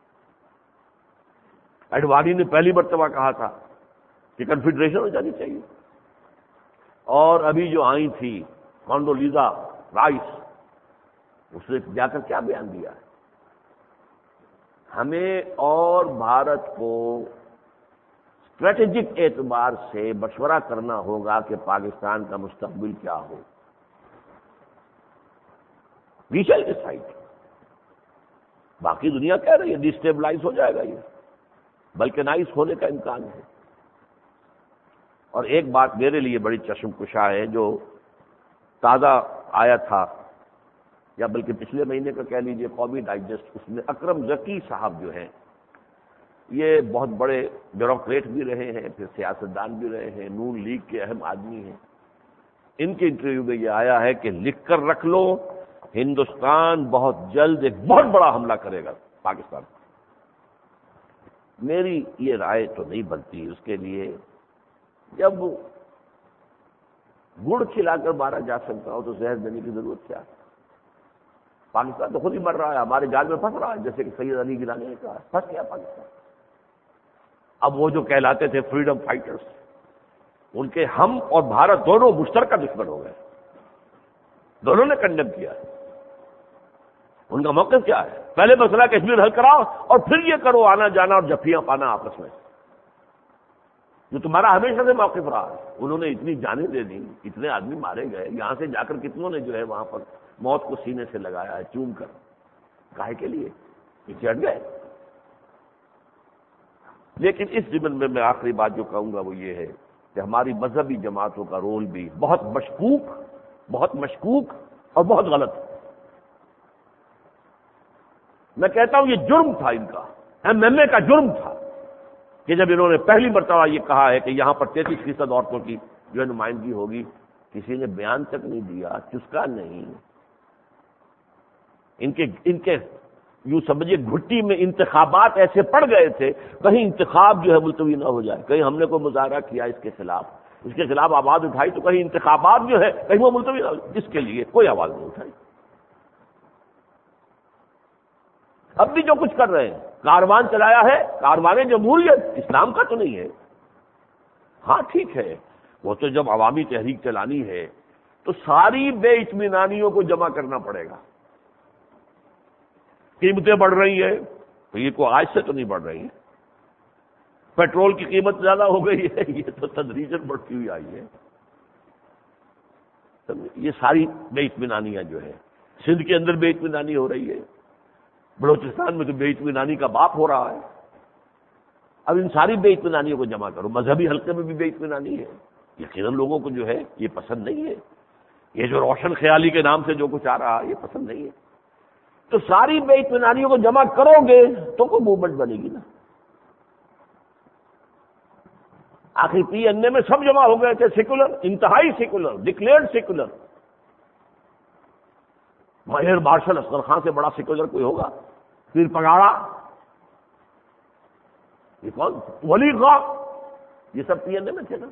اڈوانی نے پہلی مرتبہ کہا تھا کہ کنفیڈریشن ہو جانی چاہیے. اور ابھی جو آئی تھی کانڈولیزا رائس، اس نے جا کر کیا بیان دیا ہے؟ ہمیں اور بھارت کو اسٹریٹجک اعتبار سے مشورہ کرنا ہوگا کہ پاکستان کا مستقبل کیا ہو. We shall decide. باقی دنیا کہہ رہی ہے ڈیسٹیبلائز ہو جائے گا یہ، بلکہ نائس ہونے کا امکان ہے. اور ایک بات میرے لیے بڑی چشم کشا ہے جو تازہ آیا تھا، یا بلکہ پچھلے مہینے کا کہہ لیجئے قومی ڈائجسٹ، اس میں اکرم ذکی صاحب جو ہیں، یہ بہت بڑے بیوروکریٹ بھی رہے ہیں، پھر سیاستدان بھی رہے ہیں، نون لیگ کے اہم آدمی ہیں. ان کے انٹرویو میں یہ آیا ہے کہ لکھ کر رکھ لو ہندوستان بہت جلد ایک بہت بڑا حملہ کرے گا پاکستان. میری یہ رائے تو نہیں بنتی. اس کے لیے جب گڑ کھلا کر مارا جا سکتا ہو تو زہر دینے کی ضرورت کیا ہے؟ پاکستان تو خود ہی مر رہا ہے، ہمارے جال میں پھنس رہا ہے، جیسے کہ سید علی گیلانی نے کہا پھنس گیا پاکستان. اب وہ جو کہلاتے تھے فریڈم فائٹرز، ان کے ہم اور بھارت دونوں مشترکہ دشمن ہو گئے. دونوں نے کنڈم کیا. ان کا موقف کیا ہے؟ پہلے مسئلہ کشمیر حل کراؤ اور پھر یہ کرو آنا جانا اور جفیاں پانا آپس میں، جو تمہارا ہمیشہ سے موقف رہا ہے. انہوں نے اتنی جانیں دے دی، اتنے آدمی مارے گئے، یہاں سے جا کر کتنوں نے جو ہے وہاں پر موت کو سینے سے لگایا ہے چوم کر. کاہے کے لیے؟ پیچھے ہٹ گئے. لیکن اس ضمن میں آخری بات جو کہوں گا وہ یہ ہے کہ ہماری مذہبی جماعتوں کا رول بھی بہت مشکوک اور بہت غلط ہے. میں کہتا ہوں یہ جرم تھا ان کا، MMA کا جرم تھا کہ جب انہوں نے پہلی مرتبہ یہ کہا ہے کہ یہاں پر 33% عورتوں کی جو ہے نمائندگی ہوگی، کسی نے بیان تک نہیں دیا، چسکا نہیں. ان کے یوں سمجھیے گھٹی میں انتخابات ایسے پڑ گئے تھے، کہیں انتخاب جو ہے ملتوی نہ ہو جائے. کہیں ہم نے کوئی مظاہرہ کیا اس کے خلاف آواز اٹھائی تو کہیں انتخابات جو ہے کہیں وہ ملتوی نہ ہو جائے. اس کے لیے کوئی آواز نہیں اٹھائی. اب بھی جو کچھ کر رہے ہیں، کاروان چلایا ہے، کاروان جمہوریت، اسلام کا تو نہیں ہے. ہاں ٹھیک ہے، وہ تو جب عوامی تحریک چلانی ہے تو ساری بے اطمینانیوں کو جمع کرنا پڑے گا. قیمتیں بڑھ رہی ہیں تو یہ کوئی آج سے تو نہیں بڑھ رہی ہیں. پیٹرول کی قیمت زیادہ ہو گئی ہے، یہ تو تدریجاً بڑھتی ہوئی آئی ہے. یہ ساری بے اطمینانیاں جو ہے، سندھ کے اندر بے اطمینانی ہو رہی ہے، بلوچستان میں تو بے اطمینانی کا باپ ہو رہا ہے. اب ان ساری بے اطمینانیوں کو جمع کرو. مذہبی حلقے میں بھی بے اطمینانی ہے، یقیناً لوگوں کو جو ہے یہ پسند نہیں ہے. یہ جو روشن خیالی کے نام سے جو کچھ آ رہا ہے یہ پسند نہیں ہے. تو ساری بے اطمینانیوں کو جمع کرو گے تو کوئی موومنٹ بنے گی نا. آخر پی این اے میں سب جمع ہو گئے تھے، سیکولر، انتہائی secular, declared secular. Air marshal Asghar Khan سے بڑا سیکولر کوئی ہوگا؟ پیر پگاڑا، یہ کون؟ ولی خان، یہ سب پی این اے میں تھے نا.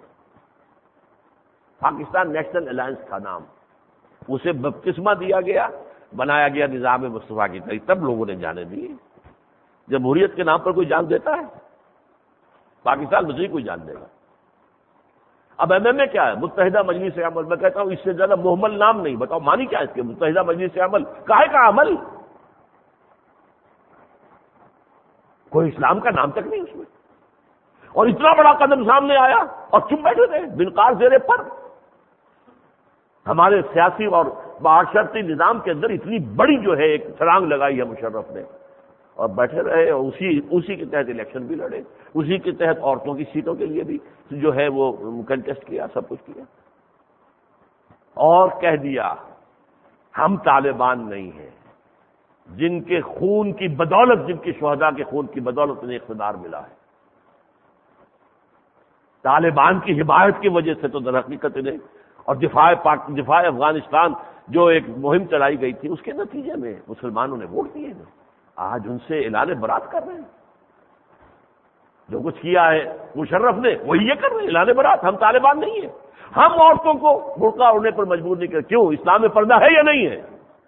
پاکستان نیشنل الائنس تھا نام، اسے بپتسمہ دیا گیا، بنایا گیا نظام مصطفیٰ کی طرح، تب لوگوں نے جانے دی. جمہوریت کے نام پر کوئی جان دیتا ہے؟ پاکستان میں کوئی جان دے گا. اب ایم ایم اے کیا ہے؟ متحدہ مجلس عمل. میں کہتا ہوں اس سے زیادہ محمل نام نہیں. بتاؤ مانی کیا ہے اس کے؟ متحدہ مجلس عمل. کاہے کا عمل؟ کوئی اسلام کا نام تک نہیں اس میں. اور اتنا بڑا قدم سامنے آیا اور چپ بیٹھے تھے بنقار زیر پر. ہمارے سیاسی اور معاشرتی نظام کے اندر اتنی بڑی جو ہے ایک چھلانگ لگائی ہے مشرف نے، اور بیٹھے رہے. اور اسی کے تحت الیکشن بھی لڑے، اسی کے تحت عورتوں کی سیٹوں کے لیے بھی جو ہے وہ کنٹیسٹ کیا، سب کچھ کیا. اور کہہ دیا ہم طالبان نہیں ہیں، جن کے خون کی بدولت، جن کے شہداء کے خون کی بدولت انہیں اقتدار ملا ہے. طالبان کی حمایت کی وجہ سے تو در حقیقت انہیں، اور دفاع افغانستان جو ایک مہم چلائی گئی تھی اس کے نتیجے میں مسلمانوں نے ووٹ دیے ہیں. آج ان سے اعلان برات کر رہے ہیں. جو کچھ کیا ہے مشرف نے وہی یہ کر رہے ہیں، اعلان برات. ہم طالبان نہیں ہیں. ہم عورتوں کو برقع اوڑھنے پر مجبور نہیں کرتے. کیوں؟ اسلام میں پردہ ہے یا نہیں ہے؟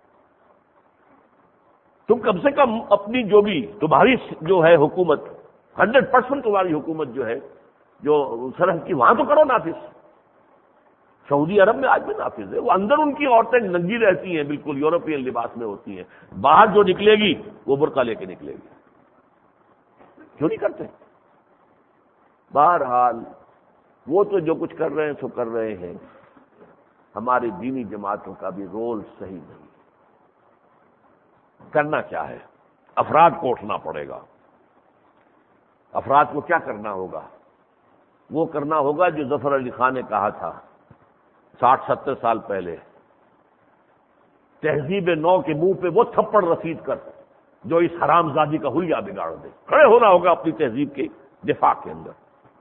تم کم سے کم اپنی جو بھی تمہاری جو ہے حکومت 100% تمہاری حکومت جو ہے جو سرحد کی، وہاں تو کرو نافذ. سعودی عرب میں آج بھی نافذ ہے. وہ اندر ان کی عورتیں ننگی رہتی ہیں، بالکل یورپین لباس میں ہوتی ہیں. باہر جو نکلے گی وہ برقع لے کے نکلے گی. کیوں نہیں کرتے؟ بہرحال وہ تو جو کچھ کر رہے ہیں سو کر رہے ہیں. ہماری دینی جماعتوں کا بھی رول صحیح نہیں. کرنا کیا ہے؟ افراد کو اٹھنا پڑے گا. افراد کو کیا کرنا ہوگا؟ وہ کرنا ہوگا جو ظفر علی خان نے کہا تھا 60-70 سال پہلے، تہذیب نو کے منہ پہ وہ تھپڑ رسید کر جو اس حرام زادی کا حلیہ بگاڑ دے. کھڑے ہونا ہوگا اپنی تہذیب کے دفاع کے اندر.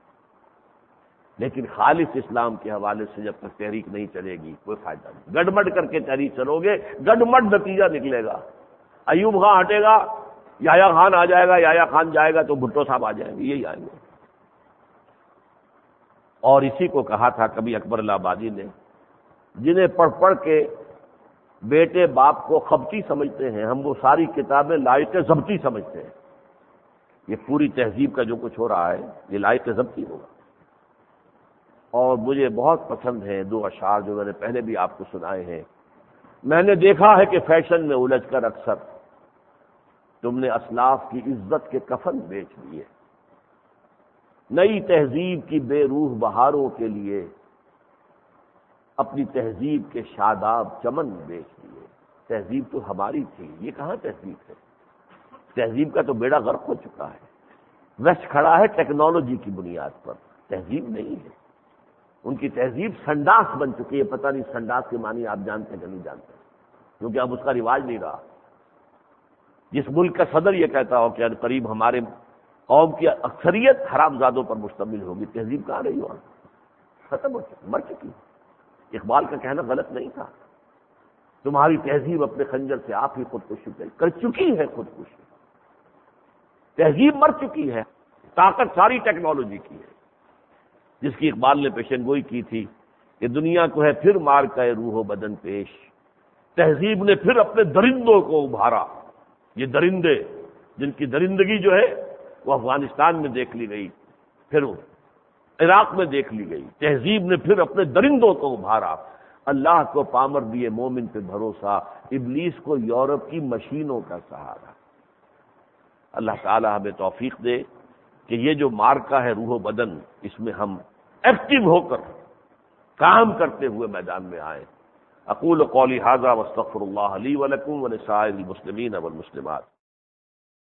لیکن خالص اسلام کے حوالے سے جب تک تحریک نہیں چلے گی کوئی فائدہ نہیں. گڈمڈ کر کے تحریک چلو گے، گڈمڈ نتیجہ نکلے گا. ایوب خان ہٹے گا، یحییٰ خان آ جائے گا، یحییٰ خان جائے گا تو بھٹو صاحب آ جائیں گے، یہی آئیں گے. اور اسی کو کہا تھا کبھی اکبر اللہ آبادی نے، جنہیں پڑھ پڑھ کے بیٹے باپ کو خبطی سمجھتے ہیں، ہم وہ ساری کتابیں لائق ضبطی سمجھتے ہیں. یہ پوری تہذیب کا جو کچھ ہو رہا ہے یہ لائق ضبطی ہوگا. اور مجھے بہت پسند ہیں 2 اشعار جو میں نے پہلے بھی آپ کو سنائے ہیں. میں نے دیکھا ہے کہ فیشن میں الجھ کر اکثر تم نے اسلاف کی عزت کے کفن بیچ دیے. نئی تہذیب کی بے روح بہاروں کے لیے اپنی تہذیب کے شاداب چمن بیچ دیے. تہذیب تو ہماری تھی، یہ کہاں تہذیب ہے؟ تہذیب کا تو بیڑا غرق ہو چکا ہے. ویسٹ کھڑا ہے ٹیکنالوجی کی بنیاد پر، تہذیب نہیں ہے. ان کی تہذیب سنڈاس بن چکی ہے. پتہ نہیں سنڈاس کے معنی آپ جانتے کہ نہیں جانتے، کیونکہ اب اس کا رواج نہیں رہا. جس ملک کا صدر یہ کہتا ہو کہ قریب ہمارے قوم کی اکثریت حرام زادوں پر مشتمل ہوگی، تہذیب کہاں رہی وہاں؟ ختم ہو چکی، مر چکی. اقبال کا کہنا غلط نہیں تھا. تمہاری تہذیب اپنے خنجر سے آپ ہی خودکشی کر چکی ہے. خودکشی، تہذیب مر چکی ہے. طاقت ساری ٹیکنالوجی کی ہے، جس کی اقبال نے پیشن گوئی کی تھی کہ دنیا کو ہے پھر مار کا روح و بدن پیش. تہذیب نے پھر اپنے درندوں کو ابھارا. یہ درندے جن کی درندگی جو ہے وہ افغانستان میں دیکھ لی گئی، پھر عراق میں دیکھ لی گئی، تہذیب نے پھر اپنے درندوں کو ابھارا، اللہ کو پامر دیے مومن پہ بھروسہ، ابلیس کو یورپ کی مشینوں کا سہارا۔ اللہ تعالی ہمیں توفیق دے کہ یہ جو مارکا ہے روح و بدن، اس میں ہم ایکٹیو ہو کر کام کرتے ہوئے میدان میں آئیں۔ اقول قولی ھذا واستغفر اللہ لی ولکم ولسائر المسلمین والمسلمات۔